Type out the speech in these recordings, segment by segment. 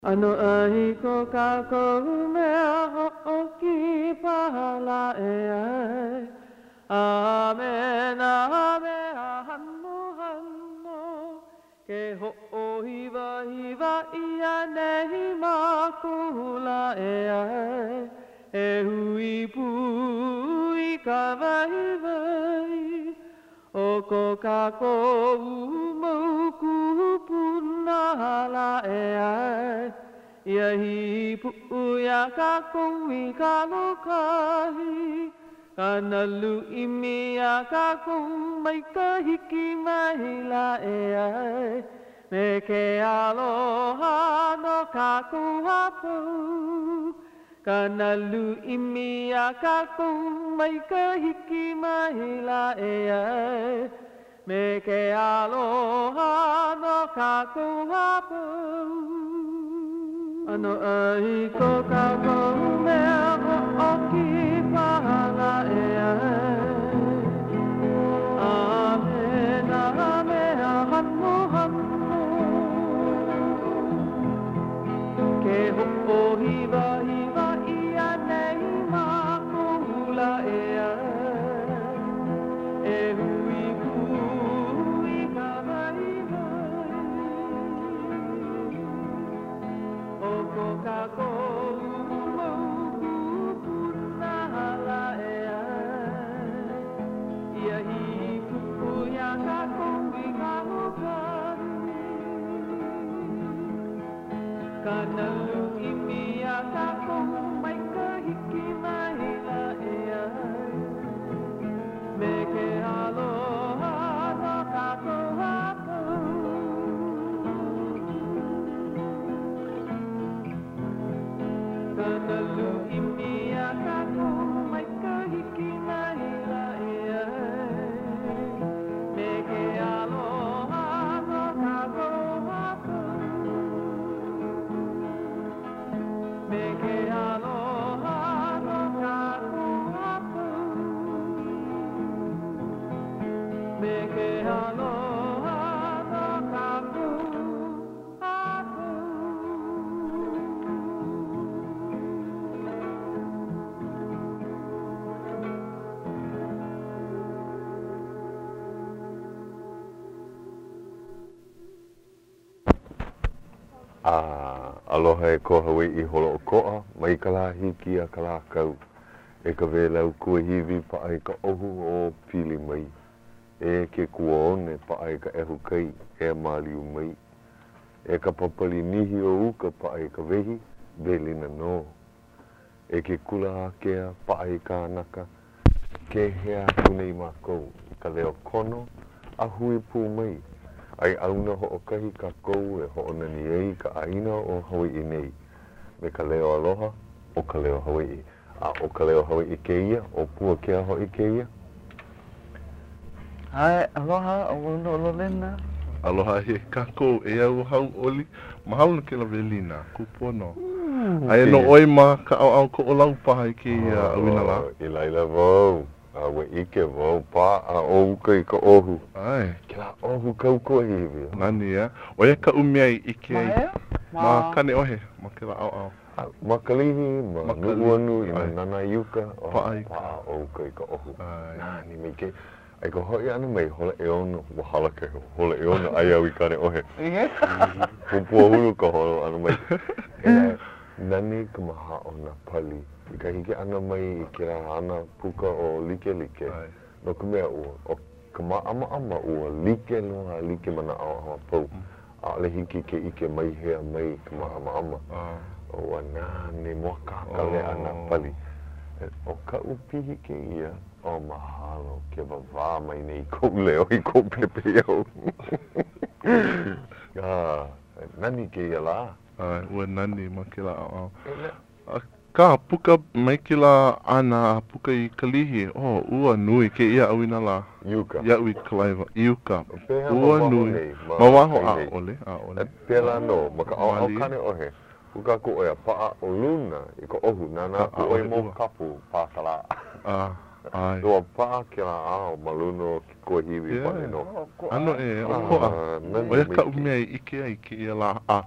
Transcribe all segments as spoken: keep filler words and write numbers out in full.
Ano ai ko ka ko mea ho'oki pahala e ai. Amen, amen, hanno, hanno. Ke ho'o hiva, hiva ia nehi makula e ai. E hui pui ka vai vai. O ko ka ko umau kupuna hala e ai. Ia hi pu ia ka koui ka lokahi. Kana lu imi ia ka kou mai ka hiki mai la e ai. Me ke aloha no ka kou hapau. Kana lu imi ia ka kou mai ka hiki mai la e ai. Me ke aloha no ka kou hapau. Ano ai ko ka kou mea ho'oki pahala e ai. Amen, amen, hanno, hanno. Ke ho'o hiva, hiva ia nei makula e ai. E hui hui ka vai vai. O ko ka kou mau kupuna hala e ai. Ia hi pupu ia ka kou i ka lokani. Kana lu imi ia ka kou mai ka hiki mai la e ai. Me ke aloha no ka kou hapau. Kana lu imi ia ka kou mai ka hiki mai la e ai. Me ke aloha no ka kou hapau. Me ke aloha no ka kou hapau. Me ke aloha no ka kou hapau. Ah, aloha e ko Hawaii holo o ko'a, mai ka la hiki a ka la kau. E ka vēlau kua hiwi pa ai ka ohu o pili mai. E ke kua one pa ai ka ehu kai e maliu mai. E ka papali nihi o uka pa ai ka vehi, velina no. E ke kula akea pa ai ka anaka, ke hea kunei mākou. Ka leo kono, a hui pū mai. Ai auna ho'okahi ka kou e ho'onani ei ka aina o Hawaii nei. Me ka leo aloha o ka leo Hawaii. A o ka leo Hawaii keia, o pua kea hoi keia. Ai, aloha, o wano ololena. Aloha he kako e au hau oli. Mahauna ke la velina, kupono. Ai no oi ma ka au au ko o lau paha i ke uh, awina la. I laila vau. A we ike vau pa a o uka i ka ohu. Ai, Ke la ohu kau kua hiwi. nani ia. O ia ka umia i ike ai. Mahea? Ma kane ohe, ma ke la au au. Ah, Makalihi, ma Makalihi, nuuanu, i ma ai. nana iuka. o Pa ai Pa ka. a o uka i ka ohu. Ai. Nani me ke. Ai ka hoi ana mai hola e ono, wahala ke hola e ono ai au i kane ohe. Ie? Pupua hulu ka holo ana mai. E nani ka maha o na pali. I ka hike ana mai i ke la ana puka o like like. Ai. No ka mea ua. O ka ma ama ama ua like loa like mana au ama pau. A ale hiki ke ike mai hea mai ka ma ama ama. Ah. O nani mua kakale ana pali. E, o ka upihi ke ia. O mahalo ke wawā mai nei kou leo i kou pepe iau. Ah, nani ke ia la. Ai, ua nani ma ke la au au. A ka puka mai ke la ana puka i kalihi. Oh, ua nui ke ia awina la. Iuka. Ia ui kalaiva. Iuka. Peha Ua mawaho nui. nei, ma- Mawaho a nei. ole, a E ole. pela no, ma ka au au Mali. kane ohe. Puka ko oia paa o luna i ka ohu nana Ka ku a oi ole mo ua. kapu pākala. Ah, ai. Doa paa ke la ao maluno ki kua hiwi Yeah. pane no. Ano e, o Ah, koa. nani O ia ka mai ke- umea i ike ai ke ia la a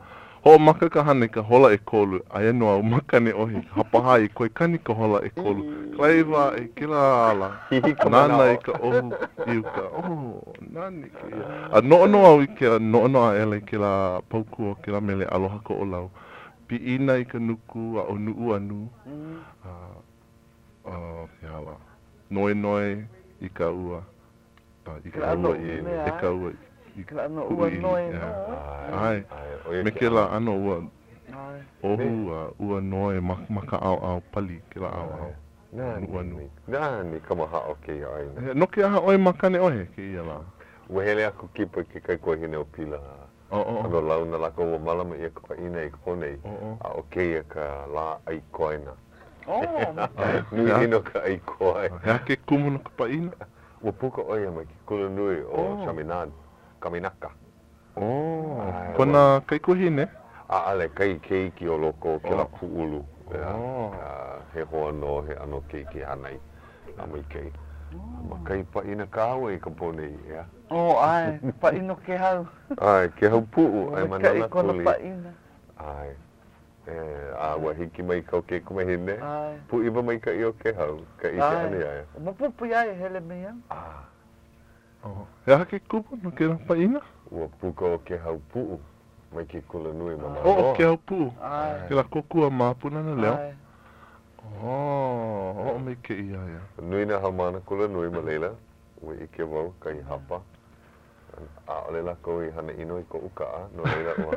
Ho maka ka hane ka hola e kolu, ai no au makane ohi, hapaha i koe kani ka hola e kolu. Klaiva e kila ala, nana i ka ohu i uka, oh, nani ke ia. A noono au i ke noono a ele ke la pauku o ke la mele aloha ko o lau. Pi ina i ka nuku a o nuu anu, uh, uh, ke ala, noe noe i ka ua, uh, i ka ua i, e ka ua i. Ke la no ua noe no. Ai, me ke la ano ua ohu a ua noe maka au au pali ke la au au. Nani, nani kamaha o ke aina. No ke aha oi makane ohe ke ia la. Ua hele aku kipa ke kai koe hine o pila. O o. Ano launa lako ua malama ia ka ina i konei. A o ke ia ka la ai koina. Oh, Nui ino ka ai koe. Hea ke kumu no ka paina? Ua puka oia mai ki kula nui o Chaminade. Kaminaka. Oh, kona kai kuhine? A ale kai keiki o loko ke la puulu. Oh. He hoa no he ano keiki hanai. A mai kei. Ma kai pa ina ka awa i ka pone i ea. oh, ai, pa ino ke hau. Ai, ke hau puu. Ai manana Ka ikona tuli. pa ina. Ai. E, a wa hiki mai kau ke kumahine. Ai. Pu iwa mai ka i o ke hau. Ka i ke ane aia. Mapupu ia e hele mea. Ah. Oh. Hea ke kupu no ke la paina? Ua puka o ke hau puu. Mai ki kula nui mama. Oh, ke au pu. Ai. Ke la kokua mapuna na leo. Ai. Oh, o me ke ia ia. Nui na hamana kula nui ma leila. Ua ike wau ka i hapa. A ole la ko i hana ino i ko ukaa. No leila ua.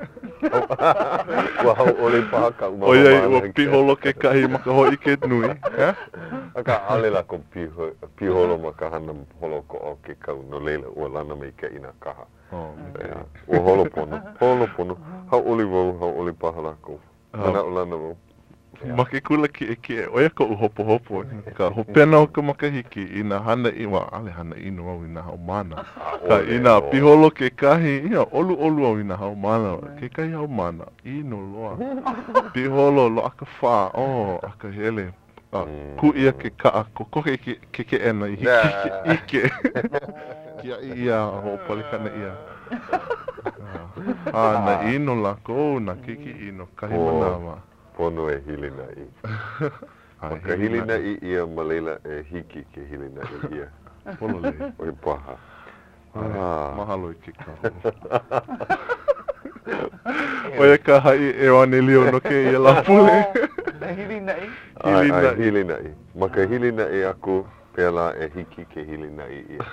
Ua hau ole paha ka umama. O ia ua piholo ke kahi maka hoi ke nui. Hea? Aka ale la ko piho, piholo ma ka hana holo ko o ke kau. No leila ua lana mai ka ina kaha. Oh, Ea, ua holo pono. Holo pono. Hau ole wau, hau ole paha la ko. Mana o lana wau. ma ke kula ki e ki e oia ko hopo hopo. Ka hopena o ka makahiki ina hana iwa, ale hana ino au ina hau mana. Ka ina piholo ke kahi, ia olu olu au ina hau mana. Ke kahi hau mana, ino loa. Piholo lo aka wha, oh, aka hele. Ah, ku ia ke kaa, ko koke ke ke ke ena i hiki ike. Kia ia ho palikana ia. Ah, na ino la ko na kiki ino kahi manawa. Pono e hili na i. Maka hili na i ia malela e hiki ke hili na i ia. Pono le. Oi paha. Mahalo i ke kaho. Oia ka hai e wane lio no ke ia la pule. Na hili na i. Hili na i. Hili na i. Maka hili na i aku pela e hiki ke hili na i ia.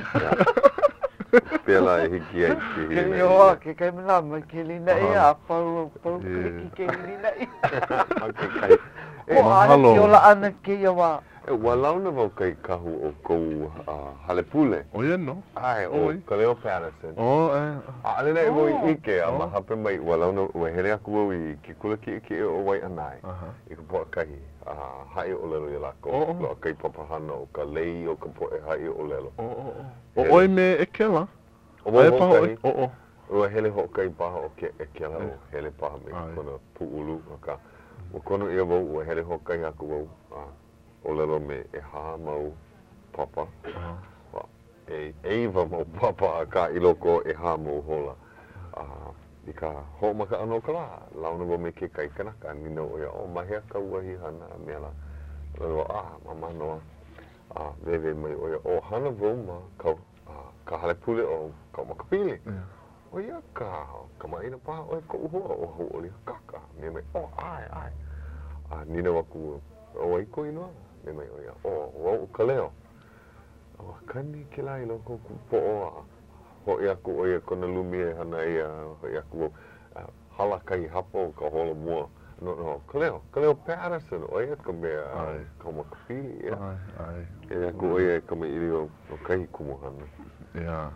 Pela e hiki ai ke hili na i. Ke ioa ke kai mana mai ke hili na i a pau pau ke ke hili na i. Maka kai. O ana ki ola ana ke ioa. E walauna wau kai kahu o kou Halepule. Oia no. Ai, o Kaleo Patterson. O, e. A ale nei wau i ike, a mahape mai walauna ua hele aku wau i ki kula ki ike o wai anai. I ka poa kahi, hai o lelo i lako. Loa kai papahana o ka lei o ka poa e hai o lelo. O, o, o. O oi me e kela? O wau ho kai. O, o. Ua hele ho kai paha o ke e kela o hele paha me kona puulu. Ua kono ia wau ua hele ho kai aku wau. O lelo me e ha mau papa. Uh-huh. E eiva mau papa a ka iloko e ha mau hola. Uh, I ka ho maka ano ka la, launa wa me ke kai kanaka, nina o ia, o mahea ka uahi hana a mea la. Lelo, ah, mama noa, uh, vewe mai o ia, o hana vau ma ka, uh, ka Halepule o ka makapili. Yeah. O ia ka, ka maina paha o e ka uhua o hau o lia kaka. Mea mai, oh, ai, ai. Uh, nina waku, o ai ko inoa. Me mai oia, o, wau ka leo. O, kani ke lai loko ku po o, ho i aku oia kona lumi e hana ia, ho i aku uh, hala kai hapo ka holo mua. No, no, ka leo, ka leo Patterson, oia ka mea, ka makawhiri, ia. Ai, ai. E aku oia ka me iri o, o kai kumuhana. Ia.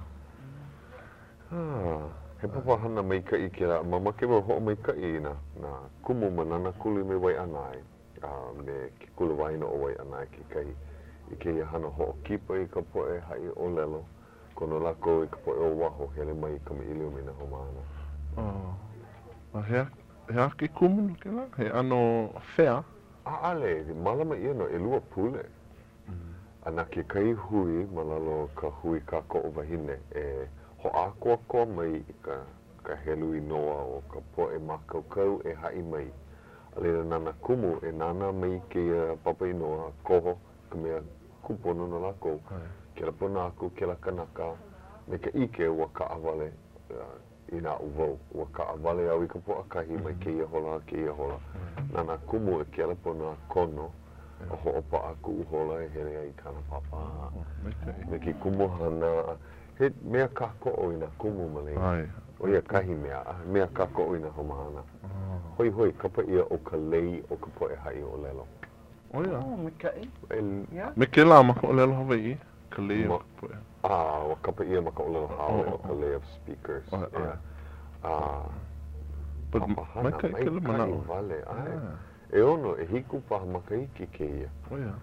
Ah, he papa hana mai ka i ke la, mama ke wa ho mai ka i na, na kumu manana kuli me wai anai. Uh, me ke kula waina o wai anai ki kai i ke ia hana ho kipa i ka poe hai o lelo kono lako i ka poe o waho hele mai ka me ilio mina ho maana. Oh. Ma hea, hea ke kumu no ke la? He ano whea? A ale, malama ia no e lua pule. Mm. Ana ke kai hui malalo ka hui ka ko o wahine e ho a koa koa mai i ka ka helu inoa o ka poe makaukau e hai mai. Alena nana kumu e nana mai ke uh, papa inoa koho ka mea kupono no lako. Ke la pona aku ke la kanaka me ka ike ua ka awale uh, ina uvau. Ua ka awale au i ka poa kahi mai ke ia hola ke ia hola. Nana kumu e ke la pona kono o ho'opa aku uhola e hele ai kana papa. Me ki kumu hana he mea kako o ina kumu malei. O ia kahi mea, mea kako o ina homahana. Hoi hoi, kapa ia o ka lei o ka poe hai o lelo. O ia? Oh, me kai. Me ke la maka o lelo Hawaii? Ka lei o ka poe. Ah, o kapa ia maka o lelo hawe o ka lei of speakers. Ah, papahana, mai kai vale. E ono, e hiku paha maka iki ke ia. O ia?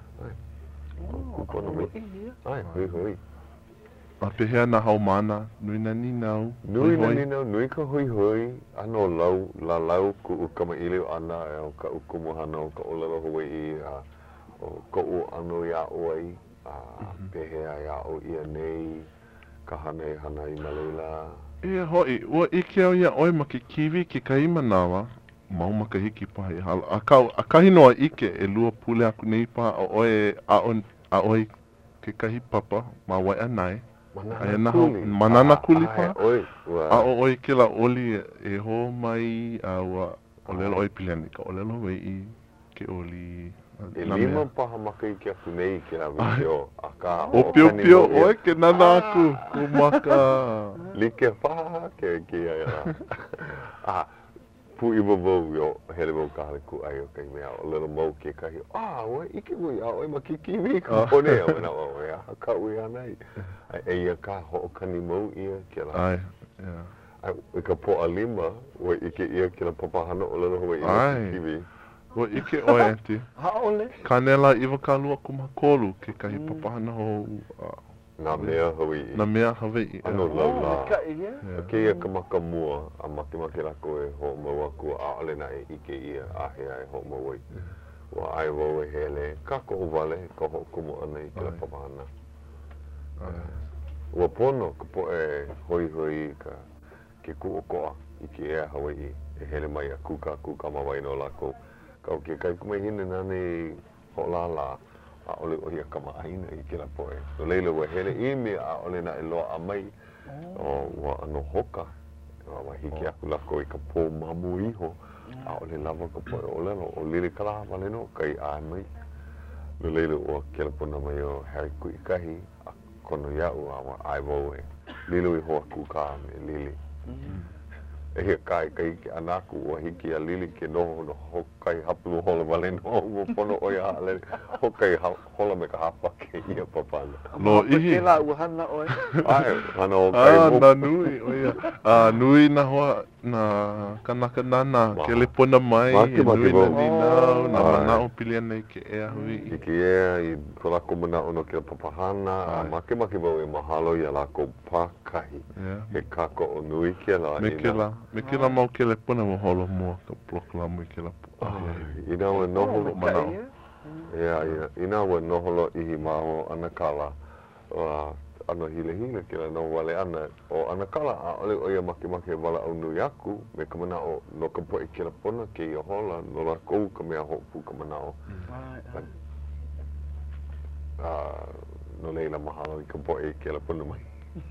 Kupono mai. Ai, hoi hoi. A pehea na haumana, nui na ninau. Nui na ninau, nui ka hui hui, ano lau, la lau ku u kama ilio ana e o ka ukumu hana o ka olelo Hawaii, o ka u ano ia oi, pehea ia o ia nei, ka hana e hana i Malayla. Ia hoi, ua ike au ia oi ma ke kiwi ke ka ima nawa, mau ma ka hiki paha i hala. A, ka, a kahi noa ike e lua pule aku nei pa a oi, a, on, a oi ke kahi papa, ma wai anai. Manana kuli. Manana kuli pa. Oi. A o oi ke la oli e ho mai a ua o lelo oi piliani ka o lelo wei i ke oli. E lima paha maka i ke aku nei ke la video a ka o pio pio oi ke nana aku ku maka. Like paha ke ke ia. Ah. Pu i wawau yo hele wau ka hale ku ai o kai mea o lelo mau ke kahi. Ah, oi ike ui a oi ma ki kiwi ka pone a wana o ea haka ui anai. Ai e ia ka ho o kani mau ia ke la. Ai, ia. Ai, i ka po a lima, oi ike ia ke la papahana o lelo hoi i ki kiwi. Oi ike oi enti. Haole. Kanela iwa ka lua kumakolu ke kahi papahana ho Nā mea Hawaii. Nā mea Hawaii. Ano laula. Oh, ke ia ka maka mua, a maki maki lako e ho mau aku a ole na e ike ia a hea e ho mau ai. Wa ai wau e hele, kako o vale, ka ho kumu ana i ke la papahana. Ua pono, ka po e hoi hoi ka ke ku o koa i ke ea Hawaii. E hele mai a kuka kuka mawai no lako. Ka o ke kai kumai hine nane ho la la. A ole o ia kama aina i ke la poe. No leila ua hele i me a ole na e loa a mai. O ua ano hoka. Ua wahiki aku lako i ka pō mamu iho. A ole lava ka poe o lelo. O lili kalaha wale no kai a mai. No leila ua ke la pona mai o Harry Kui kahi. A kono iau a wa ai wau e. Lilo i hoa kuka me lili. E hea kai kai ke anaku ua hiki a lili ke noho no hokai hapu hola wale no ua pono o ia hale hokai hola me ka hapa ke ia papana. Lo ihi. Ke la ua hana oi. Ai, hana o kai Ah, na nui, o ia. Ah, nui na hoa, na kanaka nana, ke le pona mai, e nui na ninau, na manao piliana i ke ea hui. I ke ea, i ko lako manao no ke papahana, a make make wau e mahalo i a lako pākahi. He kako o nui ke la. Me ke la. Me ke la mau ke le puna mo holo mua ka proklamu i ke la pua. Ina ua noholo manao. Ia, ia. Ina ua noholo ihi mao ana kala. Ano hile hile ke la no wale ana. O ana kala a ole o ia maki maki wala au nui aku. Me ka manao no ka poe ke la puna ke ia hola. No la kou ka mea hopu ka manao. No leila mahalo i ka poe ke la puna mai.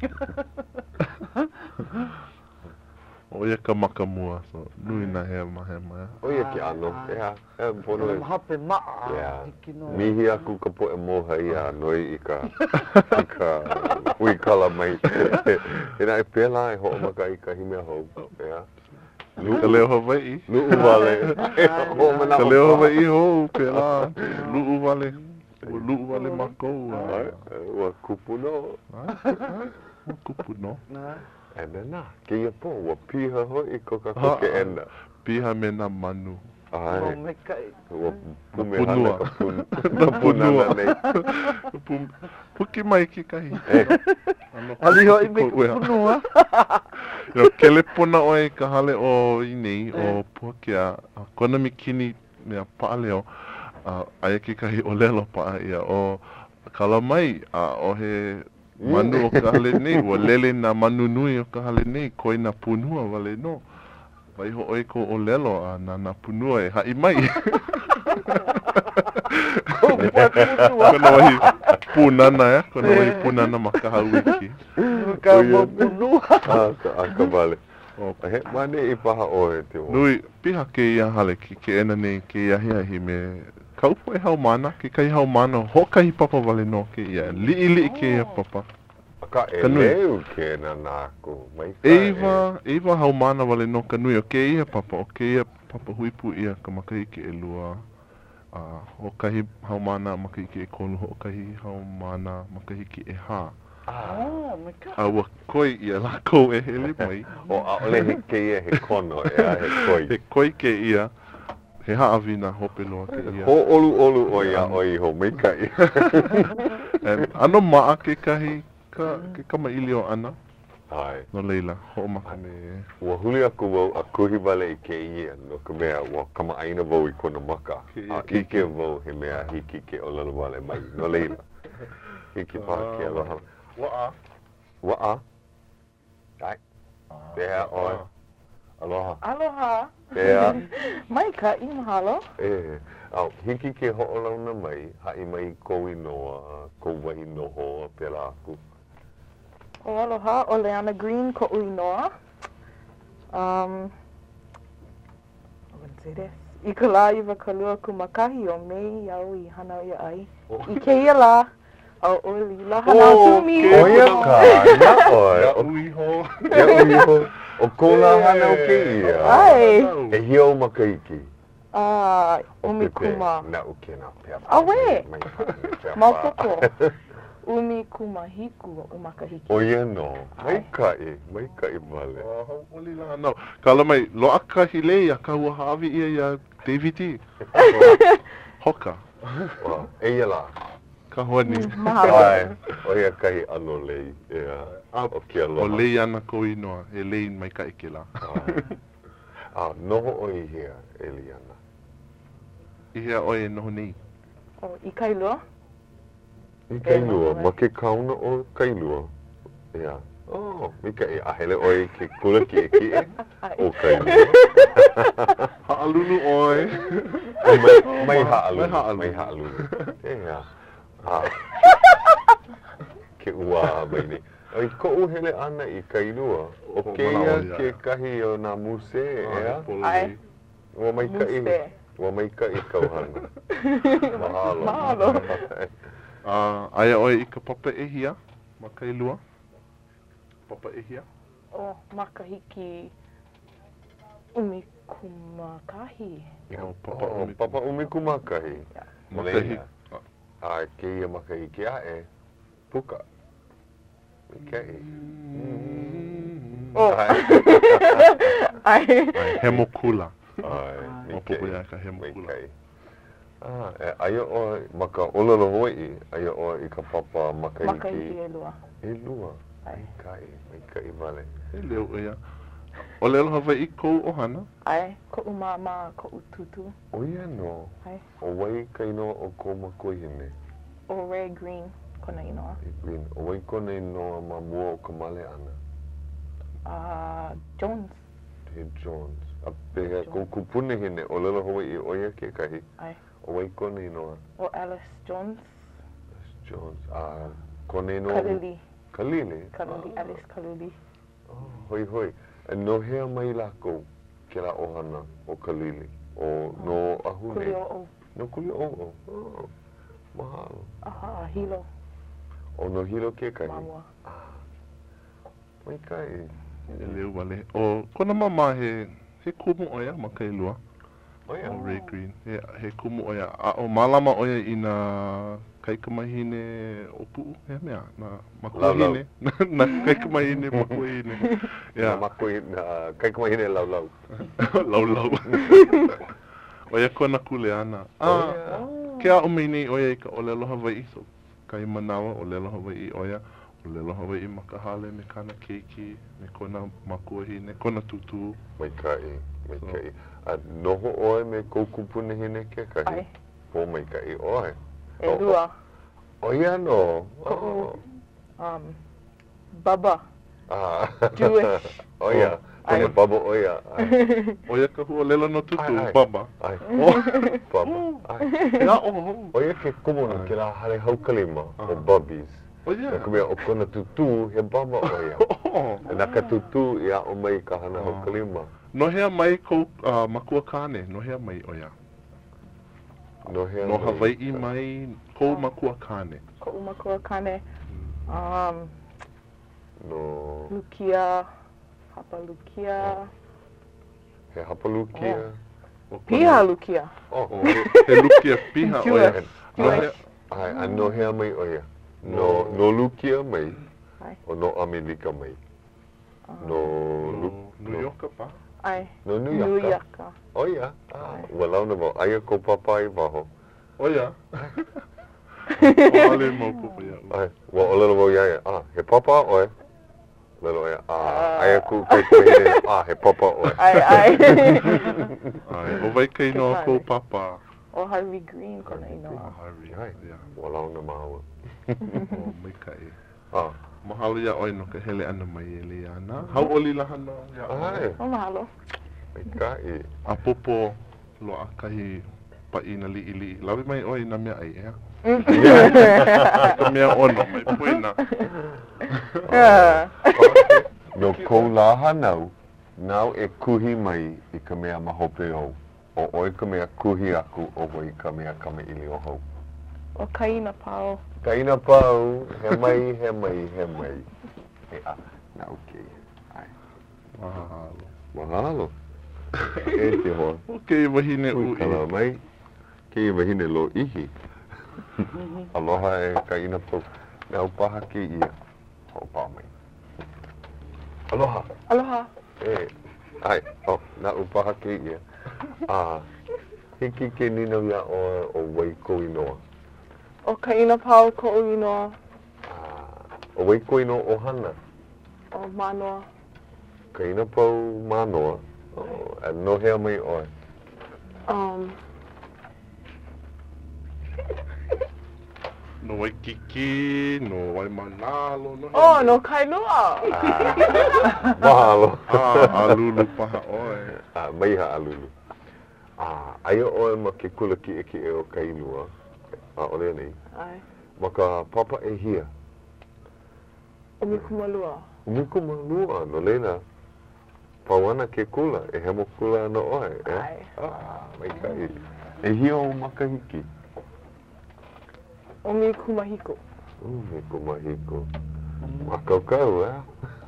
O ia ka maka mua, so nui na hea mahe mai. O ia ke ano, ea, ea pono e. Mahape maa. Mihi aku ka poe moha ia noi i ka, i ka hui kala mai. E na e pēla e hoa maka i ka himea hou, ea. Ka leo Hawaii. Nuu wale. Ka leo Hawaii hou, pēla. Nuu wale. Nuu wale makou. Ua kupuno. Ua kupuno. E mena, ke ia po, ua piha hoi ko ka koke ena. Piha me na manu. Ai. O me kai. Ua pume hana ka pun. Na punua. Puki mai ki kahi. Ali hoi me ka punua. Io kele puna oi ka hale o inei o puakia. Kona mikini mea paaleo. Aia ki kahi o lelo paa ia o kalamai a o he Manu o ka hale nei, ua lele na manu nui o ka hale nei, koi na punua wale no. Vai ho oi ko o lelo a na na punua e hai mai. Kona wahi punana ya, kona wahi punana maka hauiki. Ka mapunua. Aka, aka vale. He, mane i paha oe te o. Nui, piha ke ia hale ki ke ena nei ke ia hia hi me kaupo e hau mana, ke kai hau mana, hokahi papa wale no ke ia, li li ke ia papa. Ka e Kanui. leu ke na nāku. Mai ka Eiva, eiva hau mana wale no ka nui o ke ia papa, o ke ia papa huipu ia ka makahiki e lua. Uh, hokahi hau mana makahiki e kolu, hokahi hau mana makahiki e hā. Ah, my God. Aua koi ia lako e hele mai. O a ole he ke ia he kono e a he koi. He koi ke ia, he haawina hope loa ke ia. Ho olu olu o ia o i ho mai kai. Um, ano maa ke kahi, ka, ke kama ili o ana. Ai. No leila, ho maka me... Ua huli aku wau a kuhi wale i ke ia no ka mea ua kama aina wau i kona maka. Ke ia A ke ike wau he mea hiki ke o lalo wale mai. No leila. Hiki paha ke aloha. Wa'a. Wa'a. Ai. Pea oi. Aloha. Aloha. Pea. Mai ka i mahalo. E. Au, hiki ke ho'olauna mai, hai mai kou inoa, kou wahi noho pela aku. O aloha, o Leana Green, ko uinoa. Um, I wouldn't say this. I ka la iwa ka lua kumakahi o mei au i hana i ai. I ke ia la, au o li la hana tumi. O ia ka, na oi. Ya O uiho. ia uiho. O kola hana o ke ia. Ai. E hio makaiki. Ah, O umi pepe, kuma. na uke na pea. Ah, we. Mai pa, pea Maupoko. pa. Umi kuma hiku o makahiki. O ia no. Mai kai, mai kai vale. Oh, hau oli la no. Kala mai, loa ka hilei a ka ua hawi ia ia David T. Hoka. Wa, e ia la. Ka hoani. Mahalo. Ai, o ia kai ano lei. Ia, o ke O aloha. lei ana ko inoa, e lei mai ka ike la. Ah, noho o i hea, Eliana. I hea oe noho nei. O i kailua. I kailua, ma ke kauna o kailua. Ia. Oh, mika e ahele oi ke kula ki e ki e. O kailua. Haalulu oe. Ai, mai, mai haalulu. Mai haalulu. Mai haalulu. Ia. Ah. Ke ua mai nei. Ai, ko uhele ana i kailua. O O ke mana ia o ia. ke kahi o nā muse, ea? Ai. Ua mai ka i. Muse. Ua mai ka i kauhana. Mahalo. Mahalo. Uh, aia oe i ka papa e hia, ma kailua. Papa e hia. O makahiki umi kumakahi. O papa Oh, umi. papa umi kumakahi. Makahi. Leila. Ah, ke ia makahi ke ae. Puka. Ke i. Oh. Ai. Ai. Ai, hemokula. Ai. O popo ia ka hemokula. Mikai. Ah, e aia o maka ololo hoi, aia o i ka papa Makahiki makahiki. e lua. E lua. Ai. Mikai, mikai vale. E leo ia. O lelo hawa i kou ohana. Ai, ko umama, ko ututu. O ia no. Ai. O wai kaino o ko makohine. O red green, kona inoa. I green. O wai kone inoa ma mua o ka male ana. Ah, Jones. He Jones. A pega ko kupune hine o lelo hoi i oia ke kahi. Ai. O wai kone inoa. O Alice Jones. Jones. Ah, kone inoa. Kalili. Kalili? Kalili, Alice Kalili. Oh, hoi hoi. E no hea mai lako ke la ohana o Kalili. O no ahune. Kuli o o. No kuli o o. Oh, mahalo. Aha, hilo. O no hilo ke kahi. Mamua. Mai kai. E leo wale. O kona mama he, he kumu oia ma kailua. O ia. O Ray Green. He, he kumu oia. A o malama oia i na kaikamahine o puu. He mea. Na makuahine. Na kaikamahine makuahine. Na Ia. makoi, na kaikamahine lau lau. Lau lau. Oia kona kule ana. Ah, ke a umei nei oia i ka o lelo Hawaii. So, kai manawa o lelo Hawaii oia. O lelo Hawaii makahale me kana keiki. Me kona makuahine. Kona tutu. Mai kai. Mai kai. A noho oe me kou kupune hine ke kahi. Ai. Po mai kai oe. E lua. O ia no. Ko Um, Baba. Ah. Jewish. Oia. Ai. Ai. Baba oia. Ai. Oia ka hua lela no tutu, Ai, ai. baba. Ai. Oh. Baba. Ai. Ea o. Oia ke kumona ke la hale haukalima o Bubbies. Oh yeah. Na kumea o kona tutu he baba oia. Oh. E na ka tutu ia o mai ka hana haukalima. No hea mai ko uh, makua kane, no hea mai oia. No hea No mai. Hawaii mai ko makua kane. Ko umakua kane. Um, No. Lukia. Hapa Lukia. He hapalukia. O kona- Piha Lukia. Oh. O he, he lukia piha Jewish. oia. No Jewish. hea, Ai, a no hea mai oia. No, no lukia mai. Ai. O no Amerika mai. No, lu, no, New York pa. Ai. no New New York. York. Oia. Ah, walau na mau. Aia ko papai waho. Oia. O ale mau pupu ia. Ai, wa o lelo mau iaia. Ah, he papa oe. Lelo ia. Ah, aia ku kei kuhine. Ah, he papa oe. Ai, ai. Ai, o vai kei no ko papa. O Harvey Green kona O inoa. Harry. Ai, Ia. walau na mau. O mai kai. Ah, Mahalo ia oi no ka hele ana mai e le ana. Hau oli la hana ia ai, O mahalo. mai kai. A popo lo a kahi pa ina li ili. Lawi mai oi na mea ai ea. Ka mea ono mai puina. Yeah. No kou la hanau, nau e kuhi mai i ka mea mahope au. O oi ka mea kuhi aku o wai ka mea kama ili o hau. O Kaina Pao. Ka ina pau, he mai, he mai, he mai. E a, nau kei. Ai, Mahalo. mahalo. E te hoa. Okay, wahine Ui ui. kala mai. Kei wahine lo ihi. Aloha e ka ina pau. Nau paha ki ia. Ho pa mai. Aloha. Aloha. E, ai, oh, na upaha ke ia. Ah, hiki ke nina ia o, o wai ko inoa. O Kaina Pao ko inoa. Ah, o wai ko inoa o hana. O Manoa. Ka ina pau manoa. Oh, a no hea mai oi. Um, No Waikiki, no Waimanalo, no oh, no Kailua. Ah, mahalo. Ah, alulu paha oe. Ah, mai ha alulu. Ah, aia oi ma ke kula ki e ki e o kailua. Ah, ole nei. Ai. Ma ka papa e hia. O Mikumalua. Umiku malua, no leila. Pauana ke kula, e hemo kula ana oe, eh? Ai. Ah, mai kai. E hia o makahiki. O Mikumahiko. Uh, me kumahiko. Makaukau, eh?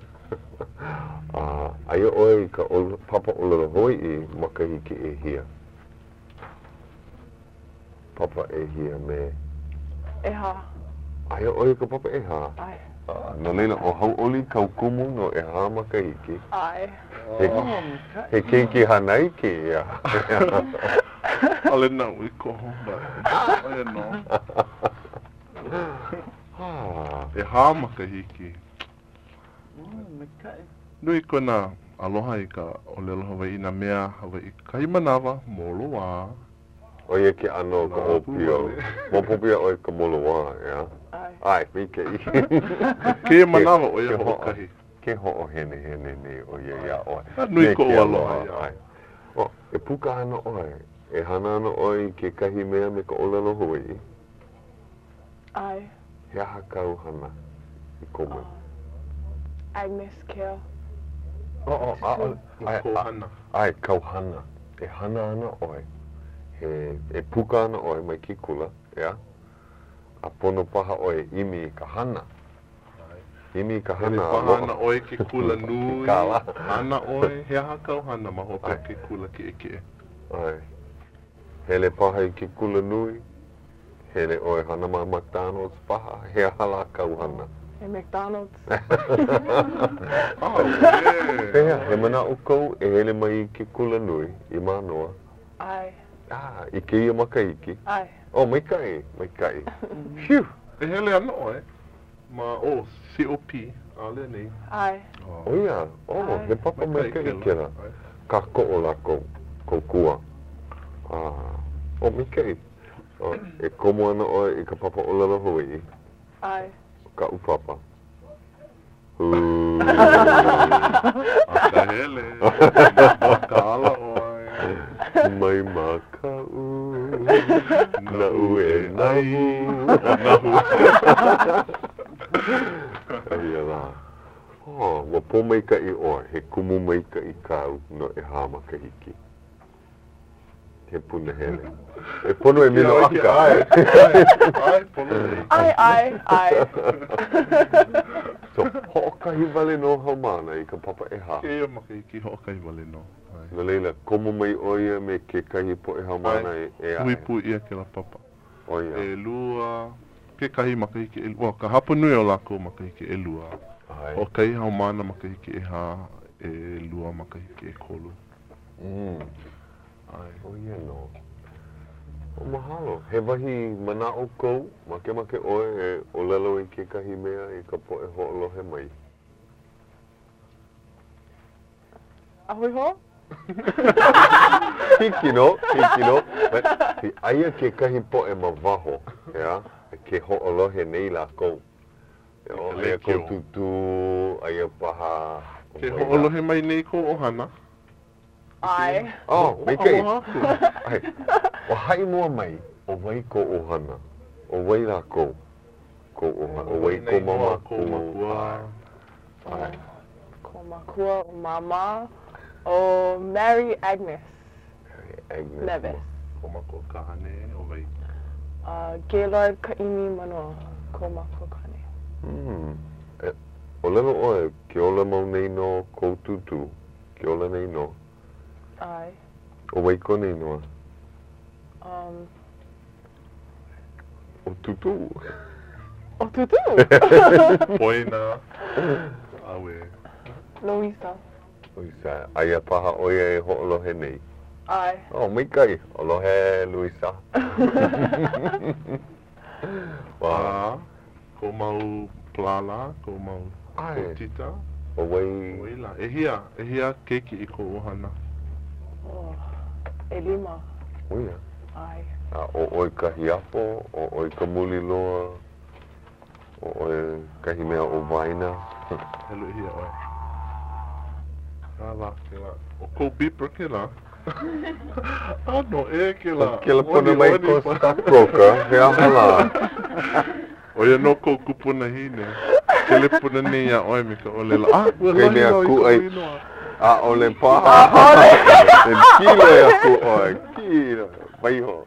Ah, aia oe i ka ol, papa olala hoi i makahiki e hia. Papa e hia me. Eha. Aia oe ka papa e ha. Ai. Ah, no leila, o hau oli kau kumu no e ha makahiki. Ai. He, he keiki hanai ki ia. Ale na ui ko honda. Oe no. Ah, E hā makahiki. Nui kona aloha i ka olelo Hawaii na mea Hawaii kai manawa moloa. oia ke ano ka Nā opio. pule. Mo popia oe ka moloa, ia. Ai. Ai, mi ke i. Ke manawa o ia Ke ho'o. hokahi. Ke ho'o hene hene ne o ia ia oe. Ah, nui Me ko ke aloha aloha, ia. ai. O, e puka ana oe. E hana ana oe i ke kahi mea me ka olelo Hawaii. Ai. He aha kau hana i kome. Agnes Kale. O, o, a, o, ai, Ko a, hana. ai, kau hana. E hana ana oe. He, e puka ana oe mai ki kula, ia. A pono paha oe imi i ka hana. Imi i ka Hele hana. paha ana oe ke kula Ke nui. kala. Ana oe, he aha kau hana ma hope Ai. ke kula ki eke. Ai. Hele paha i ke kula nui. Hele oe hana ma McDonald's paha. He hala kau hana. E McDonald's. Oh, yeah. Pea, he mana o kou e hele mai i ke kula nui i manoa. Ai. Ah, i ke ia makaiki. Ai. Oh, mai kai, mai kai. Phew. E hele ana oe. Ma o, C O P. Ale nei. Ai. O ia, oh, Ai. he papa mai kai i kera. Ka ko'o lako, kou kua. Ah, oh, mai kai. Oh, e komo ana oe i ka papa o lala Hawaii. Ai. Ka upapa. Aka hele. Aka ala oi. Mai makau. Na ue nahu. Nahu. Ai ala. Oh, wa po mai ka i oa. He kumu mai ka i kau no e hama ka hiki. He puna hele. E pono e mino aka. Ai, ai, pono e. Ai, ai, ai. So, ho'okahi wale no haumana i ka papa e ha. Ke ia maka iki ho'okahi wale no. No leila, komo mai oia me ke kahi po e haumana e e ai. Huipu ia ke la papa. Oia. E lua, ke kahi maka iki e lua. Ka hapa nui o lako maka iki e lua. Ai. O kai haumana maka iki e ha, e lua maka iki e kolu. Mm. Ai. Oia no. O mahalo. He wahi mana o kou, make make oe e o lelo i ke kahi mea i ka po e ho'olohe mai. Ahui ho? Hiki no, hiki no. He aia ke kahi po e mawaho, ya, ke ho'olohe nei la kou. Ya, o aia kou tutu, aia paha. Ke ho'olohe mai nei ko ohana. Ai. Oh, me kei. Aloha. Ai, o hai mua mai, o wai ko ohana. O wai la kou. Ko ohana, o wai ko mama ko makua. Ai. Ko makua o mama. O Mary Agnes Agnes. Neves. Ko makua kahane o wai. Uh, Gaylord Kaimi Manoa. Ko makua kane. Hmm. E, o lelo oe, ke ola mau nei no kou tutu. Ke ola nei no. Ai. O wai ko nei noa. Um, O tutu. o tutu. Poina. Awe. Louisa. Luisa, aia paha oia e ho'olohe nei. Ai. Oh, mai kai. Alohe, Luisa. Wow. Ah, ko mau plala, ko mau Ai. kotita. O wai. Oila, e hia, e hia keiki i ko ohana. Oh. Elima. Oia. Ai. A o oi ka hiapo, o oi ka muli loa, o oi kahi mea o vaina. Helo e hia oe. Ala, ke la. O ko beeper ke la. Ano e ke la. Ke la pona Oni, mai oni ko pa. stockbroker, he ahala. O ia no ko kupuna hine. Ke le puna ni ia oe mi ka ole la. Ah, ua Kei lahi mea au i ku ka ai. uinoa. A ole paha. E kilo e aku oi, kilo. Vai ho.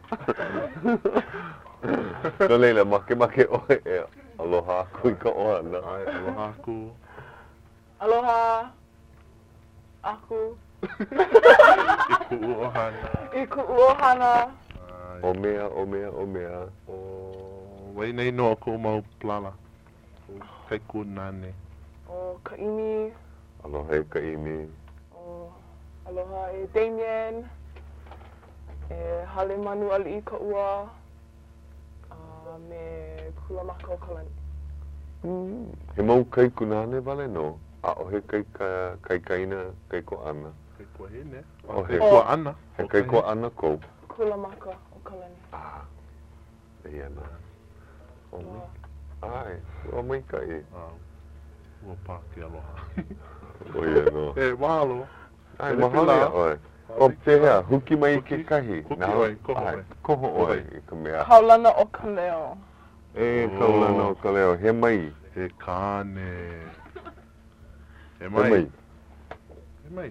No leila, make make oi e aloha aku i ka ohana. Ai, aloha aku. Aloha. Aku. I ku ohana. I ku ohana. Ai. O mea, o mea, o mea. O wai nei no ko mau plala. O kai ku nane. O Kaimi. Aloha e ka imi. O aloha e Damien. E hale manu ali i ka ua. Uh, me kulamaka o kalani. Mm. He mau kai kunane vale no? A o he kai ka, kai kaina, kai ko ana. Kai kua hine. O Kai he- kua ana. He kai ko ana kou. Kulamaka o kalani. Ah. E ana. O mai. Wow. Ai, o mai kai. Ah, ua pā ke aloha. O ia no. E, mahalo. Ai, Ele mahalo pila. ia oi. O pehea, huki mai i ke Huki? kahi. Huki Nā- oi, koho ai, oi. Koho oi, Oi. i ka mea. Kaulana o ka leo. E, Oh. kaulana o ka leo. He mai. He kāne. He He mai. mai. He mai.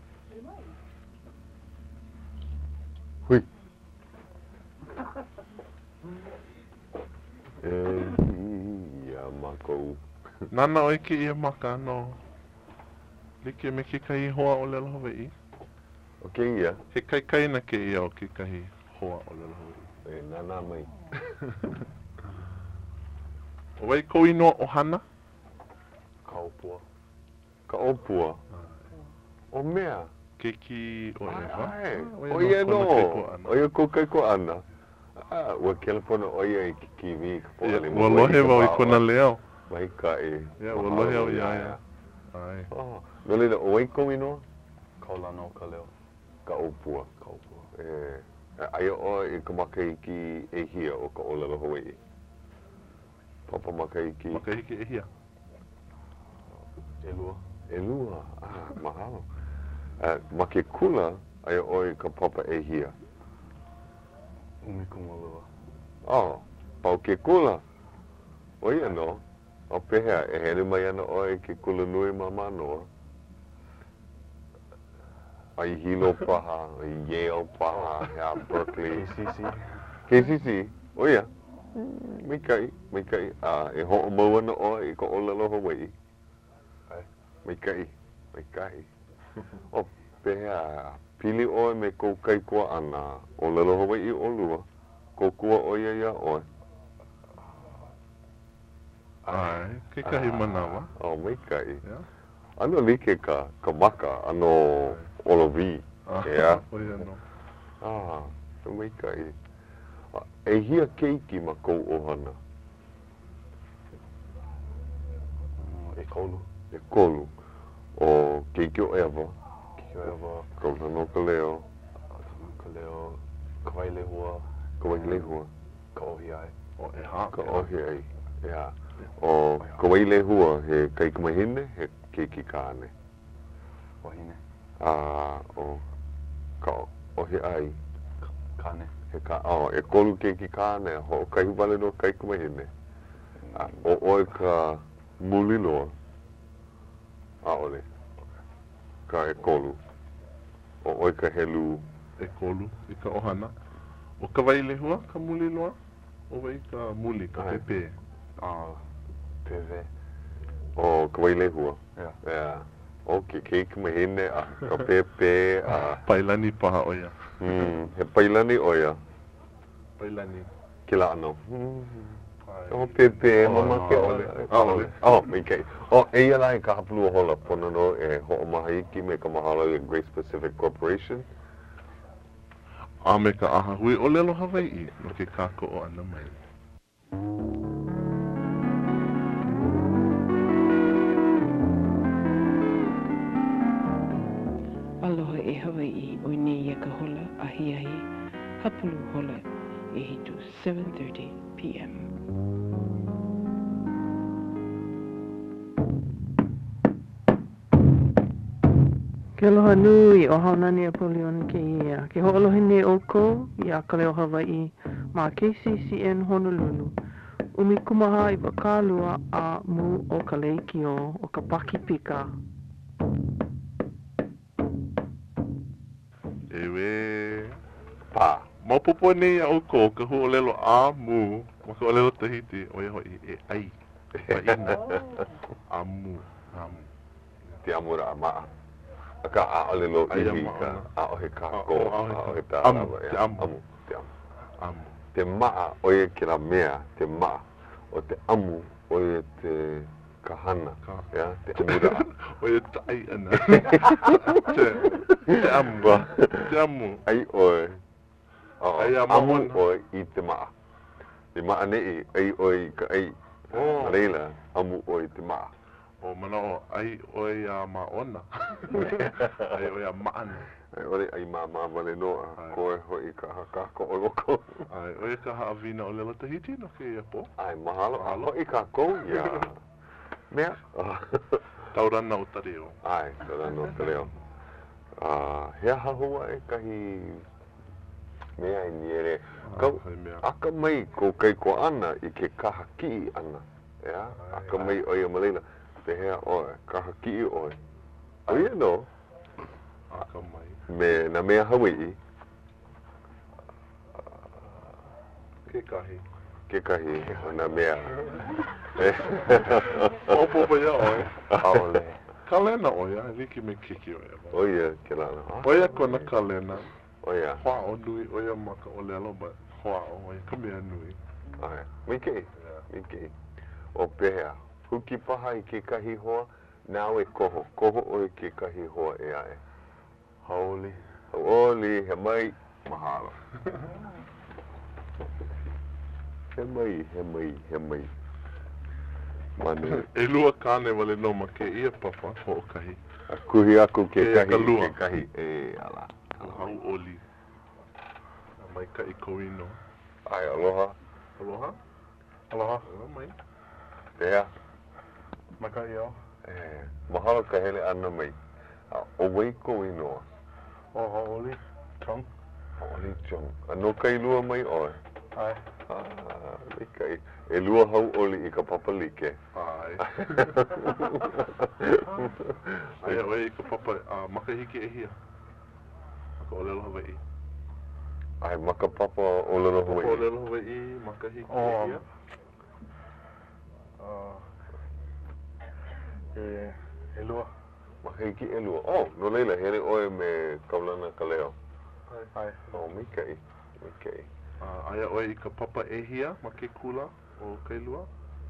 Hui. E, ia makou. Nana oi ke ia maka no. Like me ke kai hoa o lelo Hawaii. O ke ia. He kai kai na ke ia o ke kai hoa o lelo Hawaii. E, nana mai. O wai ko ino o hana? Ka opua. Ka opua. O mea. Keiki o Eva. Ai, Ah, o ia kona no. kai ko ana. O ia ko kai ko ana. Ah, ua kelepona o ia i ki kiwi. ka Ia, poale ua mo lohe i ka wau i wā. kona leo. Mai ka e. Ia, ua lohe au ia ia. Ai. Oh, no leila, o wai ko ino? Kaulana o ka leo. Ka opua. Ka opua. E, aia o i ka maka i ki e hia o ka olelo Hawaii. Papa maka i ki. Maka hiki e hia. E lua. E lua. Ah, mahalo. Uh, ma ke kula, ai oi ka papa e hia. Umi kumalua. Oh, pau ke kula. Oi ano. O pehea, e hele mai ana oi ke kula nui mama noa. Ai hilo paha, ai Yale paha, hea Berkeley. K C C. K C C, o ia. Mai kai, mai kai. Ah, e ho'o mau ana oi i ka olelo Hawaii. Ai. Mai kai, mai kai. O pehea, pili oi me kou kai kua ana, olelo Hawaii o lua. Ko kua o ia ia oi. Ai, ke kahi manawa. Oh, mai kai. Yeah. Ano like ka, ka maka, ano olovi. Ah, Yeah. o ia no. Ah, so mai kai. Ah, e hia keiki ma kou ohana. E kolu. E kolu. O keiki o ewa. Kiki o ewa. Kou hano ka leo. Ka leo. Ka wai lehua. Ka wai lehua. Ka ohi ai. O e ha. Ka ohi ai. Yeah. O ka wai lehua he keiki mahine, he keiki kāne. Wahine. Ah, o ka ohi ai. Kane. He ka, oh, e kolu keiki kāne, ho kai wale no keiki mahine. Ah, o oi ka muli loa. A ole. Ka e kolu. O oi ka helu. E kolu, i ka ohana. O ka wai lehua, ka muli loa. O wai ka muli, ka Ai. pepe. Ah, pewe. O ka wai lehua. Yeah. Yeah. O ke keiki mahine, a ka pepe, a Pailani paha o ia. mm, he pailani oia. Pailani. Kila ano. Mm. Ai. O pepe, Oh, mama no, ke no, ole. no. Ah, ole. Oh, mai kei. O, e ia lai ka hapulu hola pono no e ho'omahaiki me ka mahalo i Great Pacific Corporation. A me ka aha hui o lelo Hawaii, no ke kako o ana mai. Aloha e Hawaii o nei ia ka hola ahi ahi, hapulu hola e hitu seven thirty p m Ke aloha nui o haunani a Poliona ke ia. Ke ho'olohine o ko i a kaleo Hawaii ma K C C N Honolulu. Umi kumaha i wakalua a mu o ka leikio o ka paki pika. Ewe. Pa. Maupopo nei a o ko, ka hu o lelo a mu, ma ka o lelo Tahiti, o ia hoi e ai. Paina. A mu. A mu. Te amura a maa. Aka a ole lo Ai a ihi maa ka, ona. a ohe ka A- ko, a ohe a ka- ohe tā amu, rawa, te ia. amu. Amu, te amu. A mu. Te maa oie ki la mea, te maa. O te amu oie te kahana. Ka- Ia, te amura a. O ia tai ana. Te, te amu. Te amu. Ai oe. Oh, Ai a maa amu ona. oe i te maa. Te maa nei, ai oe ka ai. Oh. Leila, amu oe te maa. O mana o, ai oi a maona. Ai oi a maana. Ai ore ai maa maa wale noa. Ai. Koe hoi ka haka ko o loko. Ai, oi ka haawina o lelo Tahiti no ke ia po. Ai, mahalo. Mahalo. Hoi ka kou, ia. Mea? Taurana o tareo. Ai, tara no te leo. Ah, hea hahua e kahi mea i niere. Kau, Hai mea. aka mai ko kai ko ana i ke kaha ki ana. Ia, aka mai o ia malila. Te hea oe, kaha ki oe. O ia no, Aka mai. me na mea Hawaii, Ke kahi. ke kahi o na mea. Opo ia oi. Aole. Kalena oi, ai riki me kiki oi. O ia, ke lana. Oi a kona kalena. O ia, Hoa o nui, oi a maka o lelo, but hoa o oi ka mea nui. ai, miki, miki. O pehea, huki paha i ke kahi hoa, nau e koho. Koho o i ke kahi hoa e ae. Haoli. Oli, he mai, mahalo. He mai, he mai, he mai. Manu, E lua kane wale no ma ke ia papa ho o kahi. a kuhi aku ke Ke kahi, kalua. ke kahi. E, ala. O hau oli. A mai ka i koino. Ai, aloha. Aloha? Aloha. Aloha mai. Pehea. Makai o. Eh, mahalo ka hele ana mai. O wei ko inoa. O haoli, chong. Haoli chong. Ano kai lua mai oe? Ai. Ah, likai. E lua hau oli I ka papalike. Ai. Ai oe I ka papa a makahiki e hia. Maka olelo Hawaii. Ai maka papa olelo Maka Hawaii. olelo Hawaii, makahiki e Oh, hia. Uh, e, e lua. Makahiki e lua. Oh, no leila hele oe me kaulana ka leo. Ai. Oh, mikai. Mikai. Uh, aia oe I ka papa e hia, ma ke kula o Kailua.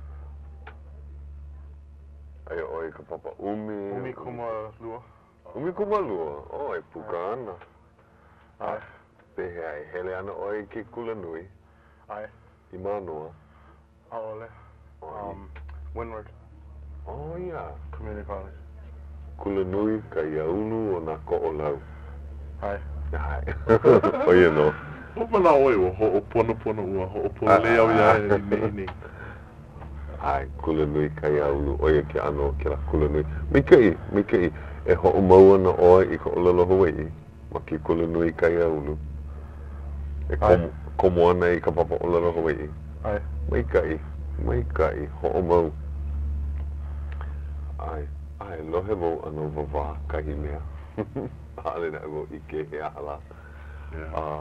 Ai oe ka papa umi. Umi kuma lua. Umi kuma lua. Oh, e puka ana. Ai. Pehe ai hele ana oe I ke kula nui. Ai. I manoa. Aole. Oh, Um, Windward oh yeah. Community College. Kula nui ka iaunu o nā ko'olau. Ai. Ai. O ia no. O mana oe o ho o pono pono ua, ho o pono le au ia e nei nei. Ai, kula nui ka iaunu. O ia ke ano ke la kula nui. Mikai, mikai. E ho o maua na oe I ka olelo Hawaii. Ma ki kula nui ka iaunu. E komo, komo ana I ka papa olelo Hawaii. Ai. Mikai, mikai. Ho o mau. Ai, ai, lohe mau ano wawa kahi mea. Hale na mo I ke he ala. Yeah. Ah.